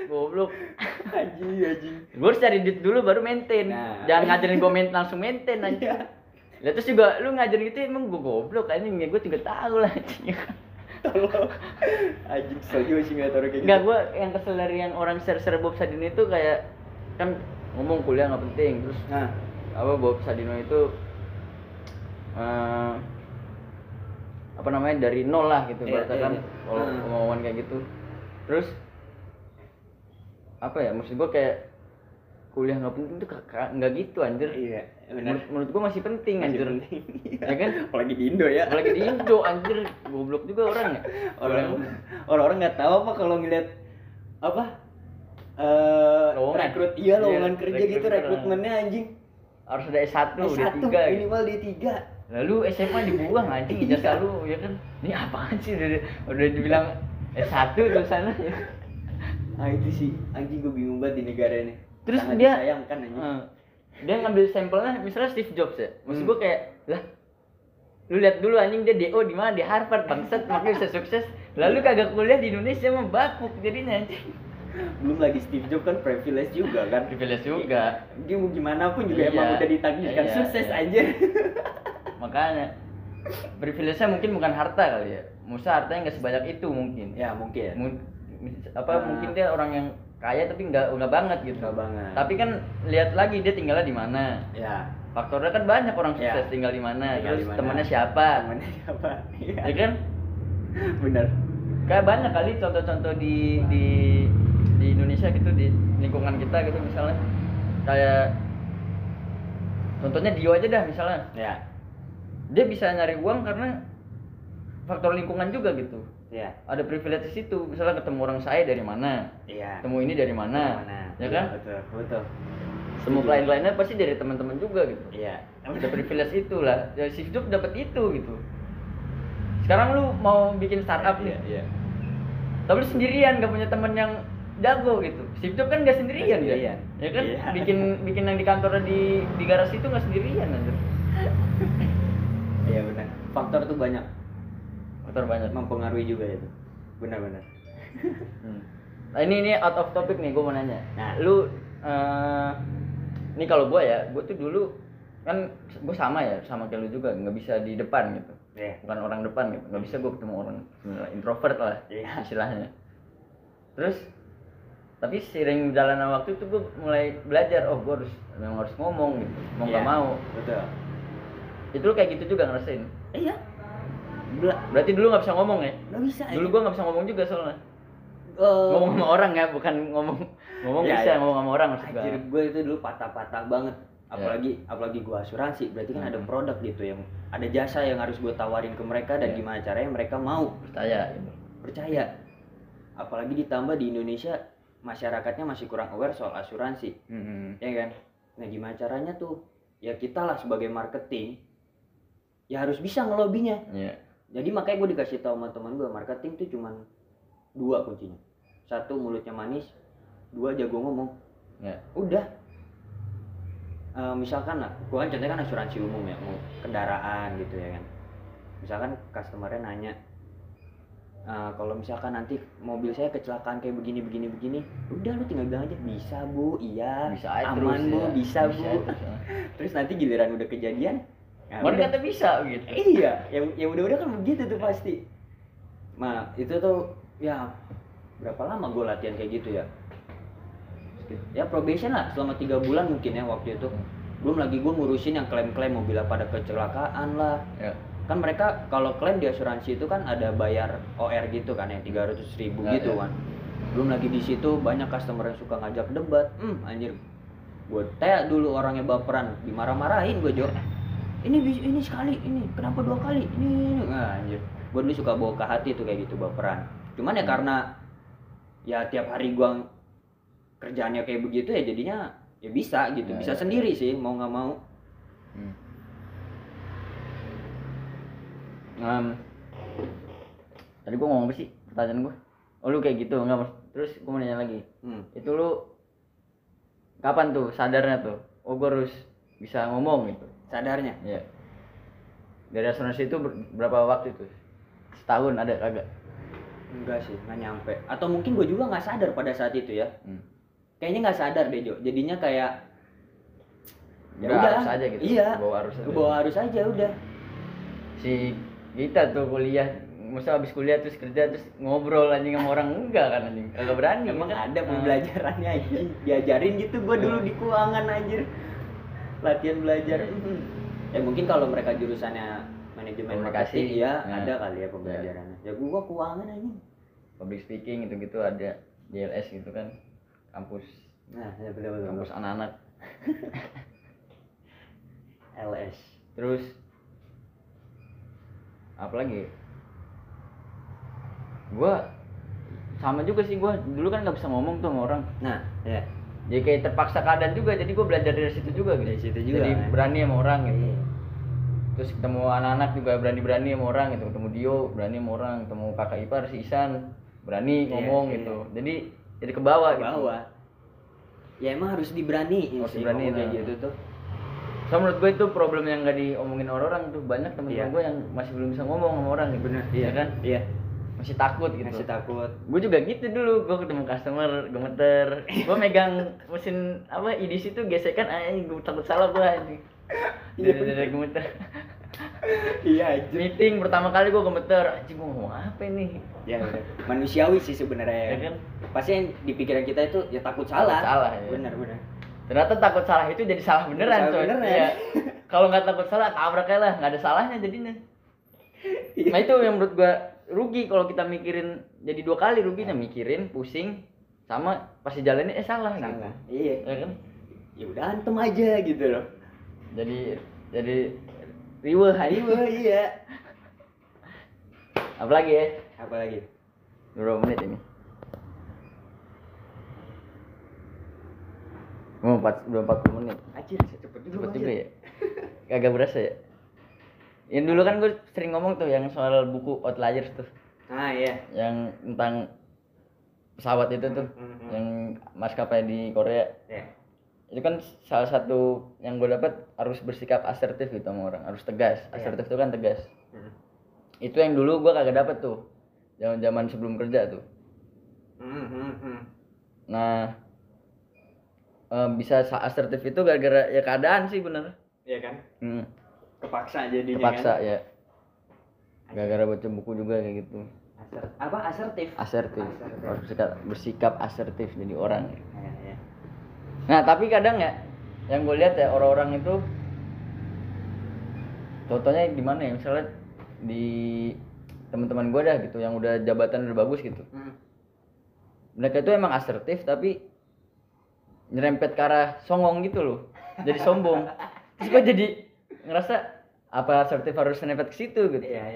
Speaker 1: Goblok.
Speaker 2: Anjing.
Speaker 1: Gue harus cari duit dulu baru maintain.
Speaker 2: Nah.
Speaker 1: Jangan ngajarin gue langsung maintain anjing. Lah terus juga lu ngajarin gitu emang gue goblok anjing. Ya gue juga tahu lah anjing.
Speaker 2: Tolong. Anjing kesel juga sih ngeliat orang kayak
Speaker 1: Enggak,
Speaker 2: gitu.
Speaker 1: gue yang kesel dari yang orang share Bob Sadino itu kayak kan ngomong kuliah nggak penting, terus
Speaker 2: Nah,
Speaker 1: apa Bob Sadino itu apa namanya dari nol lah gitu,
Speaker 2: Iya,
Speaker 1: berarti kan
Speaker 2: iya.
Speaker 1: kalau omongan kayak gitu. Terus apa ya, maksud gue kayak kuliah nggak penting tuh nggak gitu anjir.
Speaker 2: iya, benar.
Speaker 1: Menurut gue masih penting
Speaker 2: Masih
Speaker 1: anjir.
Speaker 2: penting.
Speaker 1: Ya kan?
Speaker 2: Apalagi di Indo ya.
Speaker 1: Apalagi di Indo anjir, goblok juga orang ya.
Speaker 2: Orang-orang nggak tahu apa kalau ngeliat apa
Speaker 1: Lowongan.
Speaker 2: rekrut
Speaker 1: Iya,
Speaker 2: lowongan kerja gitu,
Speaker 1: rekrut.
Speaker 2: rekrutmennya anjing.
Speaker 1: Harus ada S1,
Speaker 2: S1
Speaker 1: D3 gitu.
Speaker 2: minimal D3.
Speaker 1: Lalu SMA dibuang anjing ijazah lu ya kan. Ini apaan sih udah dibilang S1 tulisannya ya.
Speaker 2: Nah itu sih anjing, gue bingung banget di negara ini.
Speaker 1: Terus
Speaker 2: Sangat
Speaker 1: dia
Speaker 2: disayangkan anjing.
Speaker 1: dia ngambil sampelnya misalnya Steve Jobs ya. Maksud gua kayak lah lu lihat dulu anjing dia DO di mana, di Harvard bangsat, makanya bisa sukses. Lalu kagak kuliah di Indonesia mah bakuk jadinya anjing.
Speaker 2: Belum lagi Steve Jobs kan privilege juga kan.
Speaker 1: Privilege juga.
Speaker 2: Dia mau gimana pun juga
Speaker 1: Iya.
Speaker 2: emang udah ditakdirkan
Speaker 1: Iya,
Speaker 2: sukses
Speaker 1: iya.
Speaker 2: aja.
Speaker 1: Makanya privilege-nya mungkin bukan harta kali ya. Musa hartanya nggak sebanyak itu mungkin.
Speaker 2: Ya mungkin.
Speaker 1: Mungkin dia orang yang kaya tapi nggak banget gitu.
Speaker 2: Nggak banget.
Speaker 1: Tapi kan lihat lagi dia tinggalnya di mana.
Speaker 2: Ya.
Speaker 1: Faktornya kan banyak orang sukses
Speaker 2: Ya.
Speaker 1: tinggal di mana,
Speaker 2: Tinggal
Speaker 1: terus
Speaker 2: di mana.
Speaker 1: temannya siapa.
Speaker 2: Temennya siapa? Iya.
Speaker 1: Ya kan?
Speaker 2: Bener.
Speaker 1: Kayak banyak kali contoh-contoh di Indonesia gitu, di lingkungan kita gitu misalnya. Kayak contohnya Dio aja dah misalnya.
Speaker 2: Ya.
Speaker 1: Dia bisa nyari uang karena faktor lingkungan juga gitu.
Speaker 2: Ya.
Speaker 1: Ada privilege di situ, misalnya ketemu orang saya dari mana,
Speaker 2: Iya.
Speaker 1: ketemu ini dari mana, ya kan?
Speaker 2: Betul.
Speaker 1: Semua klien-kliennya pasti dari teman-teman juga gitu.
Speaker 2: Iya.
Speaker 1: Ada privilege itulah, ya Steve Jobs dapat itu gitu. Sekarang lu mau bikin startup nih,
Speaker 2: Iya.
Speaker 1: tapi lu sendirian, gak punya teman yang jago gitu. Steve Jobs kan gak sendirian,
Speaker 2: Nggak
Speaker 1: ya,
Speaker 2: sendirian.
Speaker 1: ya kan?
Speaker 2: Iya.
Speaker 1: Bikin yang di kantornya di garasi itu gak sendirian anjir.
Speaker 2: Iya benar. Faktor tuh banyak
Speaker 1: Faktor banyak.
Speaker 2: mempengaruhi juga itu. Benar-benar.
Speaker 1: Nah, ini out of topic nih, gue mau nanya.
Speaker 2: Nah.
Speaker 1: Lu ini kalau gue ya, gue tuh dulu kan gue sama kayak lu juga, nggak bisa di depan gitu.
Speaker 2: Iya.
Speaker 1: Bukan orang depan gitu, nggak bisa gue ketemu orang introvert lah
Speaker 2: Iya.
Speaker 1: istilahnya. Terus tapi seiring berjalannya waktu itu gue mulai belajar, oh gue memang harus ngomong gitu, mau nggak
Speaker 2: Iya.
Speaker 1: mau.
Speaker 2: Betul.
Speaker 1: Itu lu kayak gitu juga ngerasain?
Speaker 2: Iya.
Speaker 1: Berarti dulu nggak bisa ngomong ya?
Speaker 2: Nggak bisa.
Speaker 1: Dulu gue nggak bisa ngomong juga soalnya. Ngomong sama orang ya, bukan ngomong
Speaker 2: Ya,
Speaker 1: bisa
Speaker 2: ya.
Speaker 1: ngomong sama orang maksud gue.
Speaker 2: Anjir, gue itu dulu patah-patah banget. Apalagi gue asuransi, berarti kan ada produk gitu yang ada jasa yang harus gue tawarin ke mereka dan
Speaker 1: Iya.
Speaker 2: gimana caranya mereka mau
Speaker 1: Percaya gitu.
Speaker 2: percaya. Apalagi ditambah di Indonesia masyarakatnya masih kurang aware soal asuransi, ya kan? Nah gimana caranya tuh? Ya kita lah sebagai marketing ya harus bisa ngelobinya.
Speaker 1: Iya.
Speaker 2: Jadi makanya gue dikasih tahu sama teman gue, marketing tuh cuman 2 kuncinya. 1 mulutnya manis, 2 jago ngomong.
Speaker 1: Ya.
Speaker 2: Udah. Misalkan lah, gue kan contohnya kan asuransi umum ya, mau kendaraan gitu ya kan. Misalkan customernya nanya, kalau misalkan nanti mobil saya kecelakaan kayak begini, udah lu tinggal bilang aja bisa bu, iya,
Speaker 1: Bisa aja
Speaker 2: aman
Speaker 1: terus,
Speaker 2: bu,
Speaker 1: ya.
Speaker 2: bisa bu.
Speaker 1: terus, ya.
Speaker 2: Terus nanti giliran udah kejadian, ya
Speaker 1: Orang
Speaker 2: udah.
Speaker 1: kata bisa gitu.
Speaker 2: Iya, yang udah kan begitu tuh pasti. Nah itu tuh ya berapa lama gue latihan kayak gitu ya? Ya probation lah selama 3 bulan mungkin ya waktu itu. Belum lagi gue ngurusin yang klaim-klaim mobil pada kecelakaan lah.
Speaker 1: Ya.
Speaker 2: Kan mereka kalau klaim di asuransi itu kan ada bayar OR gitu kan yang 300.000
Speaker 1: Ya,
Speaker 2: gitu
Speaker 1: ya.
Speaker 2: kan. Belum lagi di situ banyak customer yang suka ngajak debat. Anjir. Gue tanya dulu orangnya baperan, dimarah-marahin gue, Jo. Ini sekali, ini kenapa 2 kali? Ini. Nah, anjir. Gue dulu suka bawa ke hati tuh kayak gitu baperan. Cuman ya karena ya tiap hari gue kerjaannya kayak begitu ya jadinya ya bisa gitu.
Speaker 1: Ya,
Speaker 2: Bisa
Speaker 1: ya,
Speaker 2: sendiri sih mau nggak mau.
Speaker 1: Tadi gua ngomong apa sih? Pertanyaan gua. Oh lu kayak gitu enggak Mas? Terus gua mau nanya lagi. Itu lu kapan tuh sadarnya tuh? Oh gua harus bisa ngomong gitu.
Speaker 2: Sadarnya.
Speaker 1: Iya. Dari asuransi itu berapa waktu itu? Setahun ada kagak?
Speaker 2: Enggak sih, nggak nyampe. Atau mungkin gue juga nggak sadar pada saat itu ya. Kayaknya nggak sadar deh Jo. Jadinya kayak ya
Speaker 1: Udah
Speaker 2: udah
Speaker 1: arus aja gitu.
Speaker 2: Iya.
Speaker 1: Bawa arus aja.
Speaker 2: Bawa arus aja udah.
Speaker 1: Si kita tuh kuliah, masa habis kuliah terus kerja terus ngobrol anjing sama orang, enggak kan anjing, kagak berani.
Speaker 2: Emang
Speaker 1: kan?
Speaker 2: ada pembelajarannya anjing. Diajarin gitu gue dulu di keuangan anjir. Latihan belajar. Ya mungkin kalau mereka jurusannya manajemen
Speaker 1: Komunikasi,
Speaker 2: marketing ya
Speaker 1: ya.
Speaker 2: ada kali ya pembelajarannya. Ya gua keuangan anjing.
Speaker 1: Public speaking gitu-gitu ada, JLS gitu kan, kampus
Speaker 2: Nah, ya benar-benar.
Speaker 1: kampus anak-anak.
Speaker 2: LS.
Speaker 1: Terus apa lagi? Gua sama juga sih, gua dulu kan nggak bisa ngomong tuh sama orang.
Speaker 2: Nah, ya.
Speaker 1: Jadi kayak terpaksa keadaan juga, jadi gua belajar dari situ juga gitu.
Speaker 2: Dari situ juga,
Speaker 1: Jadi
Speaker 2: kan?
Speaker 1: berani sama orang gitu.
Speaker 2: Iya.
Speaker 1: Terus ketemu anak-anak juga berani sama orang gitu, ketemu Dio berani sama orang, ketemu kakak ipar si Isan berani ngomong gitu. Jadi ke bawah
Speaker 2: Ke
Speaker 1: gitu.
Speaker 2: bawah. Ya emang harus diberaniin
Speaker 1: Harus
Speaker 2: sih
Speaker 1: diberaniin,
Speaker 2: ngomong kayak
Speaker 1: nah.
Speaker 2: gitu tuh.
Speaker 1: So menurut gue itu problem yang nggak diomongin orang tuh, banyak temen-temen
Speaker 2: Iya.
Speaker 1: gue yang masih belum bisa ngomong sama orang gitu.
Speaker 2: Bener,
Speaker 1: Iya kan?
Speaker 2: Iya.
Speaker 1: Masih takut gitu.
Speaker 2: Masih takut.
Speaker 1: Gue juga gitu dulu, gue ketemu customer gemeter, gue megang mesin apa EDC tuh gesekan, gue takut salah gue anjing. Dari gemeter.
Speaker 2: Iya anjir.
Speaker 1: Meeting pertama kali gue gemeter, anjing gue ngomong apa ini?
Speaker 2: Ya udah. Manusiawi sih sebenarnya.
Speaker 1: Ya kan?
Speaker 2: Pasti yang di pikiran kita itu ya takut salah.
Speaker 1: Salah, ya.
Speaker 2: Benar.
Speaker 1: Ternyata takut salah itu jadi salah beneran,
Speaker 2: Salah
Speaker 1: coy.
Speaker 2: beneran.
Speaker 1: Iya. Kalau nggak takut salah, tabrak aja lah, nggak ada salahnya jadinya.
Speaker 2: Iya.
Speaker 1: Nah itu yang menurut gua rugi kalau kita mikirin, jadi dua kali ruginya, mikirin, pusing, sama pasti jalannya salah gitu.
Speaker 2: Salah. Iya.
Speaker 1: Ya kan?
Speaker 2: Ya udah antem aja gitu loh.
Speaker 1: Jadi riweuh hari.
Speaker 2: Iya.
Speaker 1: Apalagi ya?
Speaker 2: Apalagi?
Speaker 1: Berapa menit ini? Oh, udah 40 menit.
Speaker 2: Anjir, cepet
Speaker 1: Cepet juga ya? Kagak berasa ya? Yang dulu kan gue sering ngomong tuh yang soal buku Outliers tuh.
Speaker 2: Ah iya.
Speaker 1: Yang tentang pesawat itu tuh, yang maskapai di Korea.
Speaker 2: Ya.
Speaker 1: Itu kan salah satu yang gue dapat, harus bersikap asertif gitu sama orang, harus tegas. Asertif itu kan tegas. Itu yang dulu gue kagak dapet tuh, zaman sebelum kerja tuh. Nah, bisa asertif itu gara-gara ya keadaan sih bener.
Speaker 2: Iya kan? Kepaksa jadinya.
Speaker 1: Kepaksa
Speaker 2: kan?
Speaker 1: ya. Gara-gara baca buku juga kayak gitu.
Speaker 2: Asertif?
Speaker 1: Asertif. Harus bersikap asertif jadi orang.
Speaker 2: Ya.
Speaker 1: Nah tapi kadang ya, yang gue lihat ya orang-orang itu, contohnya di mana ya, misalnya di teman-teman gue dah gitu, yang udah jabatan udah bagus gitu. Mereka itu emang asertif tapi nyerempet ke arah songong gitu loh, jadi sombong. Terus gue jadi ngerasa apa asertif harus nyerempet ke situ gitu.
Speaker 2: Iya.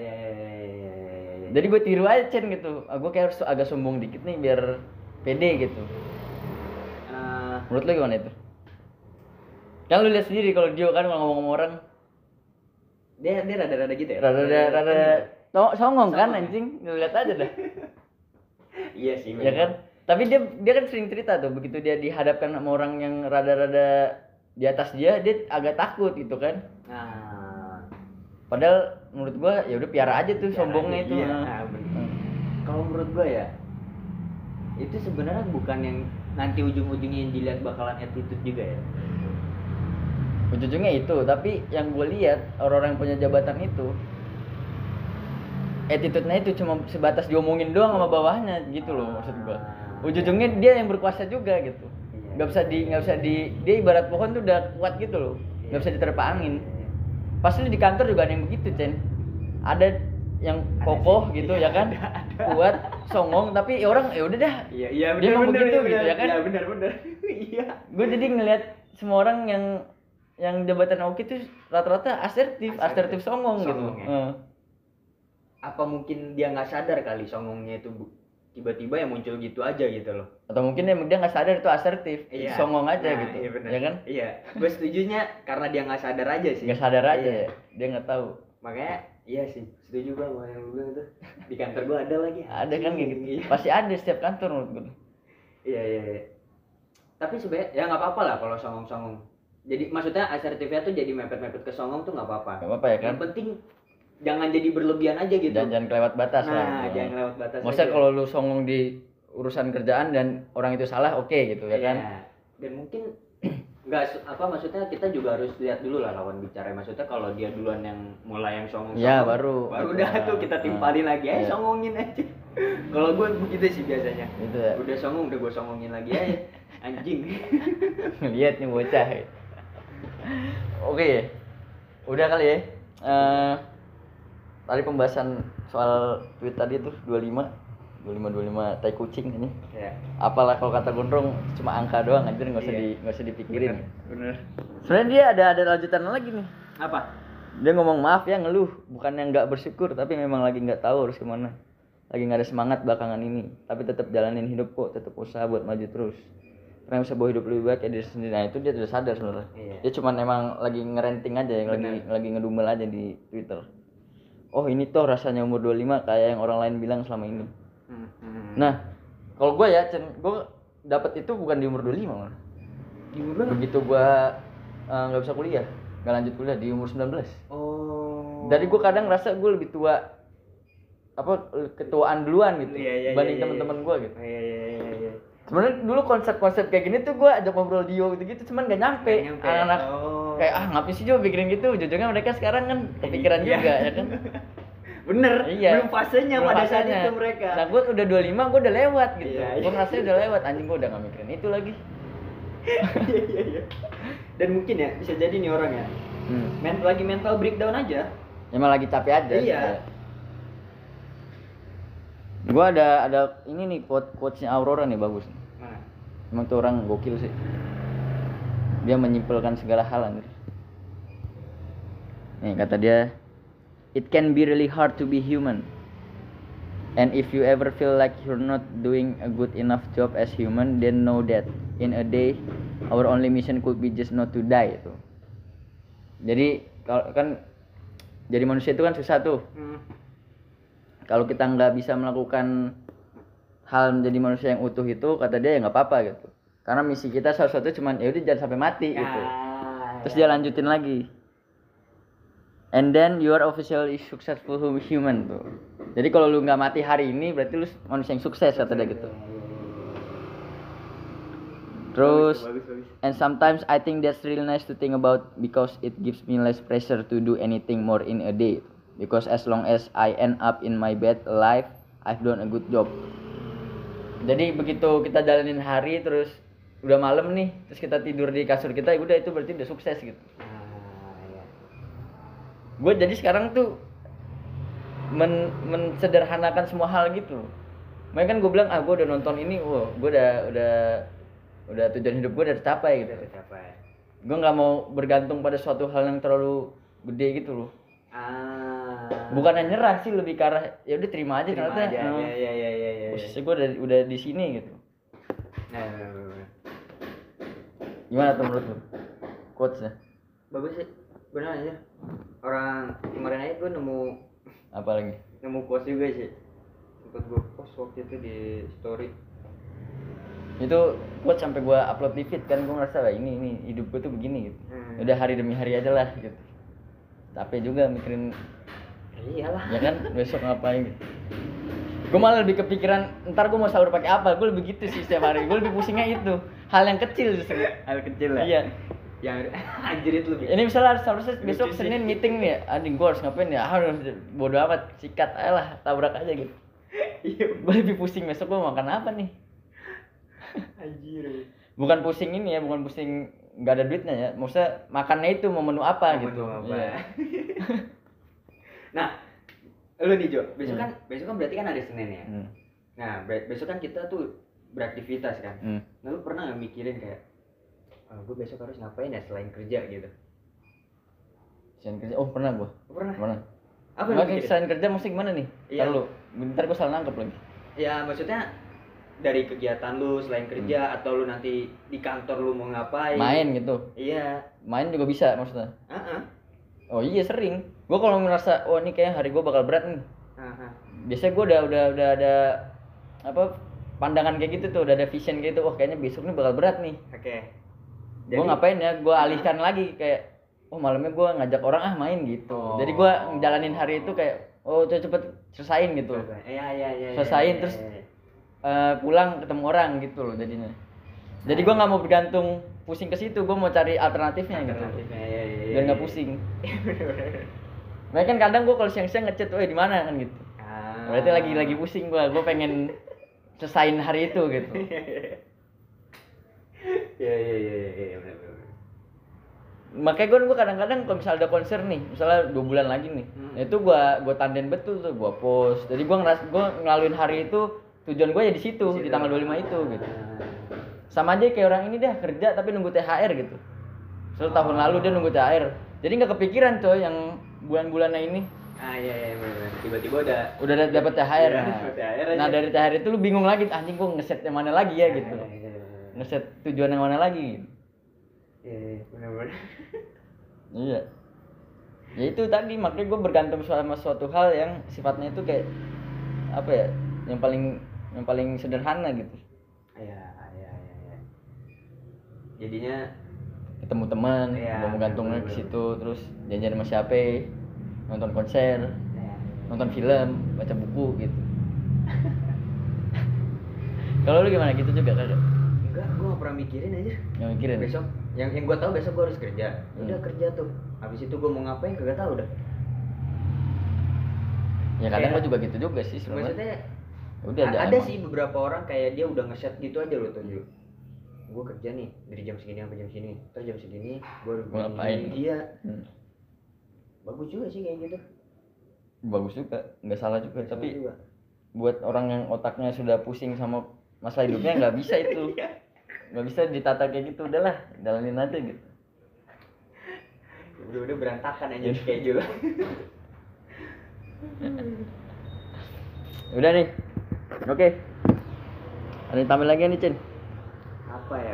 Speaker 1: Jadi gue tiru aja Chen gitu. Gue kayak harus agak sombong dikit nih biar pede gitu. Menurut lo gimana itu? Kan lu lihat sendiri kalau Dio kan kalau ngomong sama orang,
Speaker 2: Dia rada-rada gitu ya.
Speaker 1: rada songong kan anjing. Lu lihat aja dah.
Speaker 2: Iya sih.
Speaker 1: Ya kan? Tapi dia kan sering cerita tuh, begitu dia dihadapkan sama orang yang rada-rada di atas dia agak takut gitu kan.
Speaker 2: Nah,
Speaker 1: Padahal menurut gua ya udah piara aja tuh sombongnya itu.
Speaker 2: Iya, kalau menurut gua ya, itu sebenarnya bukan yang nanti ujung-ujungnya yang dilihat bakalan attitude juga ya.
Speaker 1: Ujung-ujungnya itu, tapi yang gue lihat orang-orang yang punya jabatan itu, attitude-nya itu cuma sebatas diomongin doang sama bawahnya gitu loh maksud gua. Ujung-ujungnya dia yang berkuasa juga gitu. Nggak bisa di dia ibarat pohon tuh udah kuat gitu loh. Nggak bisa diterpa angin. Pasti di kantor juga ada yang begitu, Chen. Ada yang kokoh gitu ya kan, kuat, songong, tapi ya orang ya udah dah.
Speaker 2: Iya
Speaker 1: Dia emang begitu gitu ya kan.
Speaker 2: Iya benar. Iya.
Speaker 1: Gue jadi ngelihat semua orang yang jabatan oke tuh rata-rata asertif songong gitu.
Speaker 2: Ya. Apa mungkin dia nggak sadar kali songongnya itu tiba-tiba ya muncul gitu aja gitu loh.
Speaker 1: Atau mungkin dia nggak sadar itu asertif,
Speaker 2: Iya.
Speaker 1: songong aja
Speaker 2: Nah,
Speaker 1: gitu.
Speaker 2: Iya benar.
Speaker 1: Ya kan?
Speaker 2: Iya. Gue setujunya karena dia nggak sadar aja sih.
Speaker 1: Nggak sadar aja
Speaker 2: Iya.
Speaker 1: ya, dia nggak tahu.
Speaker 2: Makanya iya sih, setuju gua sama yang lu bilang itu. Di kantor gua ada lagi.
Speaker 1: Ada kan kayak gitu.
Speaker 2: Iya.
Speaker 1: Pasti ada setiap kantor menurut gue.
Speaker 2: Iya. Tapi sebenarnya ya nggak apa-apa lah kalau songong-songong. Jadi maksudnya asertifnya tuh jadi mepet-mepet ke songong tuh nggak apa-apa.
Speaker 1: Nggak apa-apa ya kan?
Speaker 2: Yang penting jangan jadi berlebihan aja gitu.
Speaker 1: Jangan kelewat batas lah.
Speaker 2: Nah,
Speaker 1: gitu.
Speaker 2: jangan lewat batas.
Speaker 1: Maksudnya
Speaker 2: aja.
Speaker 1: kalau lu songong di urusan kerjaan dan orang itu salah, oke gitu ya kan.
Speaker 2: Iya. Dan mungkin maksudnya kita juga harus lihat dulu lah lawan bicara. Maksudnya kalau dia duluan yang mulai yang songong,
Speaker 1: Ya, baru
Speaker 2: udah tuh kita timpalin lagi,
Speaker 1: Iya.
Speaker 2: songongin aja. Kalau gue begitu sih biasanya.
Speaker 1: Gitu ya.
Speaker 2: Udah songong, udah gue songongin lagi aja. Anjing.
Speaker 1: Lihat nih bocah. Oke. Udah kali ya. Tadi pembahasan soal tweet tadi tuh 25 tai kucing ini.
Speaker 2: Ya.
Speaker 1: Apalah kalau kata Gondrong cuma angka doang anjir, nggak usah dipikirin.
Speaker 2: Bener.
Speaker 1: Sebenarnya dia ada lanjutan lagi nih.
Speaker 2: Apa?
Speaker 1: Dia ngomong maaf ya, ngeluh, bukan yang nggak bersyukur tapi memang lagi nggak tahu harus kemana. Lagi nggak ada semangat belakangan ini, tapi tetap jalanin hidup kok, tetap usaha buat maju terus. Karena bisa bawa hidup lebih baik ya diri sendiri. Nah itu dia sudah sadar sebenarnya.
Speaker 2: Iya.
Speaker 1: Dia cuman emang lagi ngerenting aja, yang lagi ngedumel aja di Twitter. Oh ini tuh rasanya umur 25 kayak yang orang lain bilang selama ini. Nah, kalau gue ya, gue dapat itu bukan di umur 25 malah.
Speaker 2: Di umur berapa?
Speaker 1: Begitu gue nggak bisa kuliah, nggak lanjut kuliah di umur 19.
Speaker 2: Oh.
Speaker 1: Dari gue kadang ngerasa gue lebih tua, ketuaan duluan gitu, dibanding teman-teman gue gitu.
Speaker 2: Iya.
Speaker 1: Sebenarnya dulu konsep-konsep kayak gini tuh gue ajak ngobrol Dio gitu-gitu, cuman gak nyampe. Anak-anak kayak ngapain sih juga pikirin gitu, ujung-ujungnya mereka sekarang kan kepikiran juga ya kan.
Speaker 2: Bener,
Speaker 1: Iya.
Speaker 2: belum fasenya pada saat itu mereka.
Speaker 1: Nah gue udah 25, gue udah lewat gitu.
Speaker 2: Iya.
Speaker 1: Gue ngerasa udah lewat, anjing gue udah gak mikirin itu lagi.
Speaker 2: Iya. Dan mungkin ya bisa jadi nih orang ya, lagi mental breakdown aja.
Speaker 1: Emang lagi capek aja.
Speaker 2: Iya.
Speaker 1: Gue ada ini nih quotes-nya Aurora nih bagus.
Speaker 2: Mana?
Speaker 1: Emang tuh orang gokil sih. Dia menyimpulkan segala hal anjir. Nih kata dia, it can be really hard to be human. And if you ever feel like you're not doing a good enough job as human, then know that in a day our only mission could be just not to die itu. Jadi kalau kan jadi manusia itu kan susah tuh. Kalau kita nggak bisa melakukan hal menjadi manusia yang utuh itu, kata dia ya nggak apa-apa gitu. Karena misi kita salah satu cuman ya udah jangan sampai mati gitu. Terus dia lanjutin lagi. And then you are officially successful human tuh. Jadi kalau lu nggak mati hari ini berarti lu manusia yang sukses kata dia gitu. Terus
Speaker 2: Bagus.
Speaker 1: and sometimes I think that's really nice to think about because it gives me less pressure to do anything more in a day. Because as long as I end up in my bed alive, I've done a good job. Jadi begitu kita jalanin hari terus udah malam nih, terus kita tidur di kasur kita, udah itu berarti udah sukses gitu.
Speaker 2: Iya.
Speaker 1: Gue jadi sekarang tuh mensederhanakan semua hal gitu. Makanya kan gue bilang gue udah nonton ini, gue udah tujuan hidup gue udah tercapai gitu. Gue nggak mau bergantung pada suatu hal yang terlalu gede gitu loh. Bukan yang nyerah sih, lebih ke arah ya udah terima aja ternyata.
Speaker 2: Iya.
Speaker 1: Posisi gue udah di sini gitu.
Speaker 2: Nah.
Speaker 1: Gimana tuh menurut lu? Quotes-nya?
Speaker 2: Bagus sih. Benar aja. Orang kemarin aja gue
Speaker 1: Apa lagi?
Speaker 2: nemu quotes juga sih. Sempat gue post waktu itu di story.
Speaker 1: Itu quotes sampai gue upload di feed kan, gue ngerasa lah ini hidup gue tuh begini gitu. Udah hari demi hari aja lah gitu. Capek juga mikirin.
Speaker 2: Iyalah.
Speaker 1: Ya kan besok ngapain gitu. Gue malah lebih kepikiran ntar gue mau sahur pakai apa. Gue lebih gitu sih setiap hari. Gue lebih pusingnya itu hal yang kecil justru.
Speaker 2: Hal kecil lah.
Speaker 1: Iya.
Speaker 2: Yang anjir itu lebih.
Speaker 1: Ini misalnya harusnya besok Senin meeting nih, anjing gue harus ngapain ya? Harus bodo amat, sikat aja lah, tabrak aja gitu.
Speaker 2: Iya.
Speaker 1: Gue lebih pusing besok gue makan apa nih.
Speaker 2: Anjir.
Speaker 1: Bukan pusing ini ya, bukan pusing nggak ada duitnya ya. Maksudnya makannya itu mau menu apa gitu. Iya.
Speaker 2: Nah, lu nih Jo, besok kan berarti kan hari Senin ya. Nah, besok kan kita tuh beraktivitas kan. Nah, lu pernah nggak mikirin kayak, gue besok harus ngapain ya selain kerja gitu?
Speaker 1: Selain kerja, pernah gue.
Speaker 2: Pernah. Apa
Speaker 1: yang mikirin? Selain kerja mesti gimana nih?
Speaker 2: Iya.
Speaker 1: Ntar lu, bentar gue salah nangkep lagi. Ya
Speaker 2: maksudnya dari kegiatan lu selain kerja atau lu nanti di kantor lu mau ngapain?
Speaker 1: Main gitu.
Speaker 2: Iya.
Speaker 1: Main juga bisa maksudnya. Oh iya sering. Gue kalau ngerasa ini kayaknya hari gue bakal berat nih. Biasanya gue udah ada pandangan kayak gitu tuh, udah ada vision gitu. Kayaknya besok nih bakal berat nih.
Speaker 2: Oke.
Speaker 1: Gue ngapain ya? Gue alihkan lagi kayak oh malamnya gue ngajak orang main gitu. Jadi gue ngejalanin hari itu kayak cepet selesain gitu.
Speaker 2: Iya.
Speaker 1: Selesain terus pulang ketemu orang gitu loh jadinya. Jadi gue nggak mau bergantung pusing ke situ, gue mau cari alternatifnya gitu. Biar nggak pusing. Makanya kan kadang gue kalau siang-siang ngechat, di mana kan gitu. Berarti lagi pusing gue pengen selesain hari itu gitu.
Speaker 2: Iya benar.
Speaker 1: Makanya gue kadang-kadang kalau misalnya ada konser nih, misalnya 2 bulan lagi nih, itu gue tanden betul tuh, gue post. Jadi gue ngelaluin hari itu, tujuan gue ya di situ, di tanggal 25 itu gitu. Sama aja kayak orang ini dah kerja tapi nunggu THR gitu. Soalnya tahun lalu dia nunggu THR, jadi nggak kepikiran coy yang bulan-bulannya ini.
Speaker 2: Iya benar. Tiba-tiba udah
Speaker 1: dapat THR. Nah
Speaker 2: aja.
Speaker 1: dari THR itu lu bingung lagi, anjing gue ngeset yang mana lagi ya gitu. Ngeset tujuan yang mana lagi gitu.
Speaker 2: Iya benar.
Speaker 1: Iya. Ya itu tadi, makanya gue bergantung sama suatu hal yang sifatnya itu kayak apa ya, yang paling sederhana gitu.
Speaker 2: Iya. Jadinya
Speaker 1: Ketemu teman,
Speaker 2: Iya,
Speaker 1: gue menggantungnya ke situ, terus janjian sama siapa, nonton konser, nonton film, baca buku gitu. Kalau lu gimana gitu juga kagak?
Speaker 2: enggak, gue gak pernah mikirin aja.
Speaker 1: Nggak mikirin.
Speaker 2: Besok yang gue tahu besok gue harus kerja. Udah kerja tuh. Habis itu gue mau ngapain kagak tahu dah.
Speaker 1: Ya kadang
Speaker 2: Kayak-
Speaker 1: gue juga gitu juga sih sebenarnya.
Speaker 2: Maksudnya
Speaker 1: Udah
Speaker 2: ada
Speaker 1: emang.
Speaker 2: sih beberapa orang kayak dia udah nge-set gitu aja loh tunjuk. Gue kerja nih dari jam segini sampai jam sini. Terus jam segini gue
Speaker 1: Mau ngapain?
Speaker 2: Iya.
Speaker 1: Hmm.
Speaker 2: Bagus juga sih kayak gitu.
Speaker 1: Bagus juga, nggak salah juga.
Speaker 2: Sama
Speaker 1: Tapi
Speaker 2: juga.
Speaker 1: buat orang yang otaknya sudah pusing sama masalah hidupnya nggak bisa itu. Nggak bisa ditata kayak gitu, udahlah jalanin aja gitu.
Speaker 2: Udah berantakan aja schedule.
Speaker 1: Udah nih, oke. Ada yang tambah lagi nih Cin?
Speaker 2: Apa ya?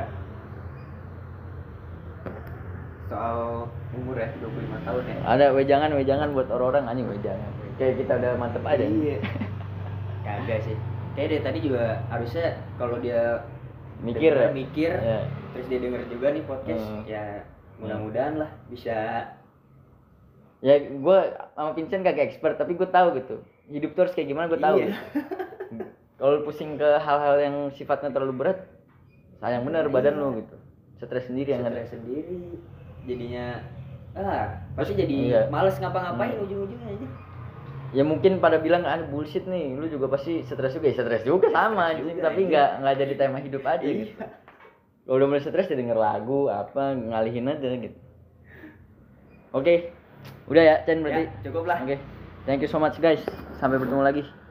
Speaker 2: Soal umur ya 25 tahun ya.
Speaker 1: Ada wejangan buat orang-orang, anjing wejangan. Kayak kita udah mantep aja.
Speaker 2: Iya. Kagak sih. Kayak dia tadi juga harusnya kalau dia
Speaker 1: Mikir ya?
Speaker 2: mikir
Speaker 1: Ya.
Speaker 2: terus dia denger juga nih podcast ya mudah-mudahan lah bisa.
Speaker 1: Ya gue sama Vincent kagak expert, tapi gue tahu gitu. Hidup tuh harus kayak gimana gue tahu.
Speaker 2: Iya.
Speaker 1: Gitu. Kalau pusing ke hal-hal yang sifatnya terlalu berat, sayang bener badan lu gitu. Stres sendiri yang ada.
Speaker 2: Stres sendiri jadinya pasti
Speaker 1: Terus,
Speaker 2: jadi
Speaker 1: iya.
Speaker 2: males ngapa-ngapain ujung-ujungnya aja.
Speaker 1: Ya mungkin pada bilang bullshit nih, lu juga pasti stres juga, ya stres juga sama anjing, tapi nggak jadi tema hidup aja gitu. Kalau udah mulai stres ya denger lagu apa, ngalihin aja gitu. Oke. Udah ya Chen berarti.
Speaker 2: Ya, cukup lah.
Speaker 1: Oke. Thank you so much guys. Sampai bertemu lagi.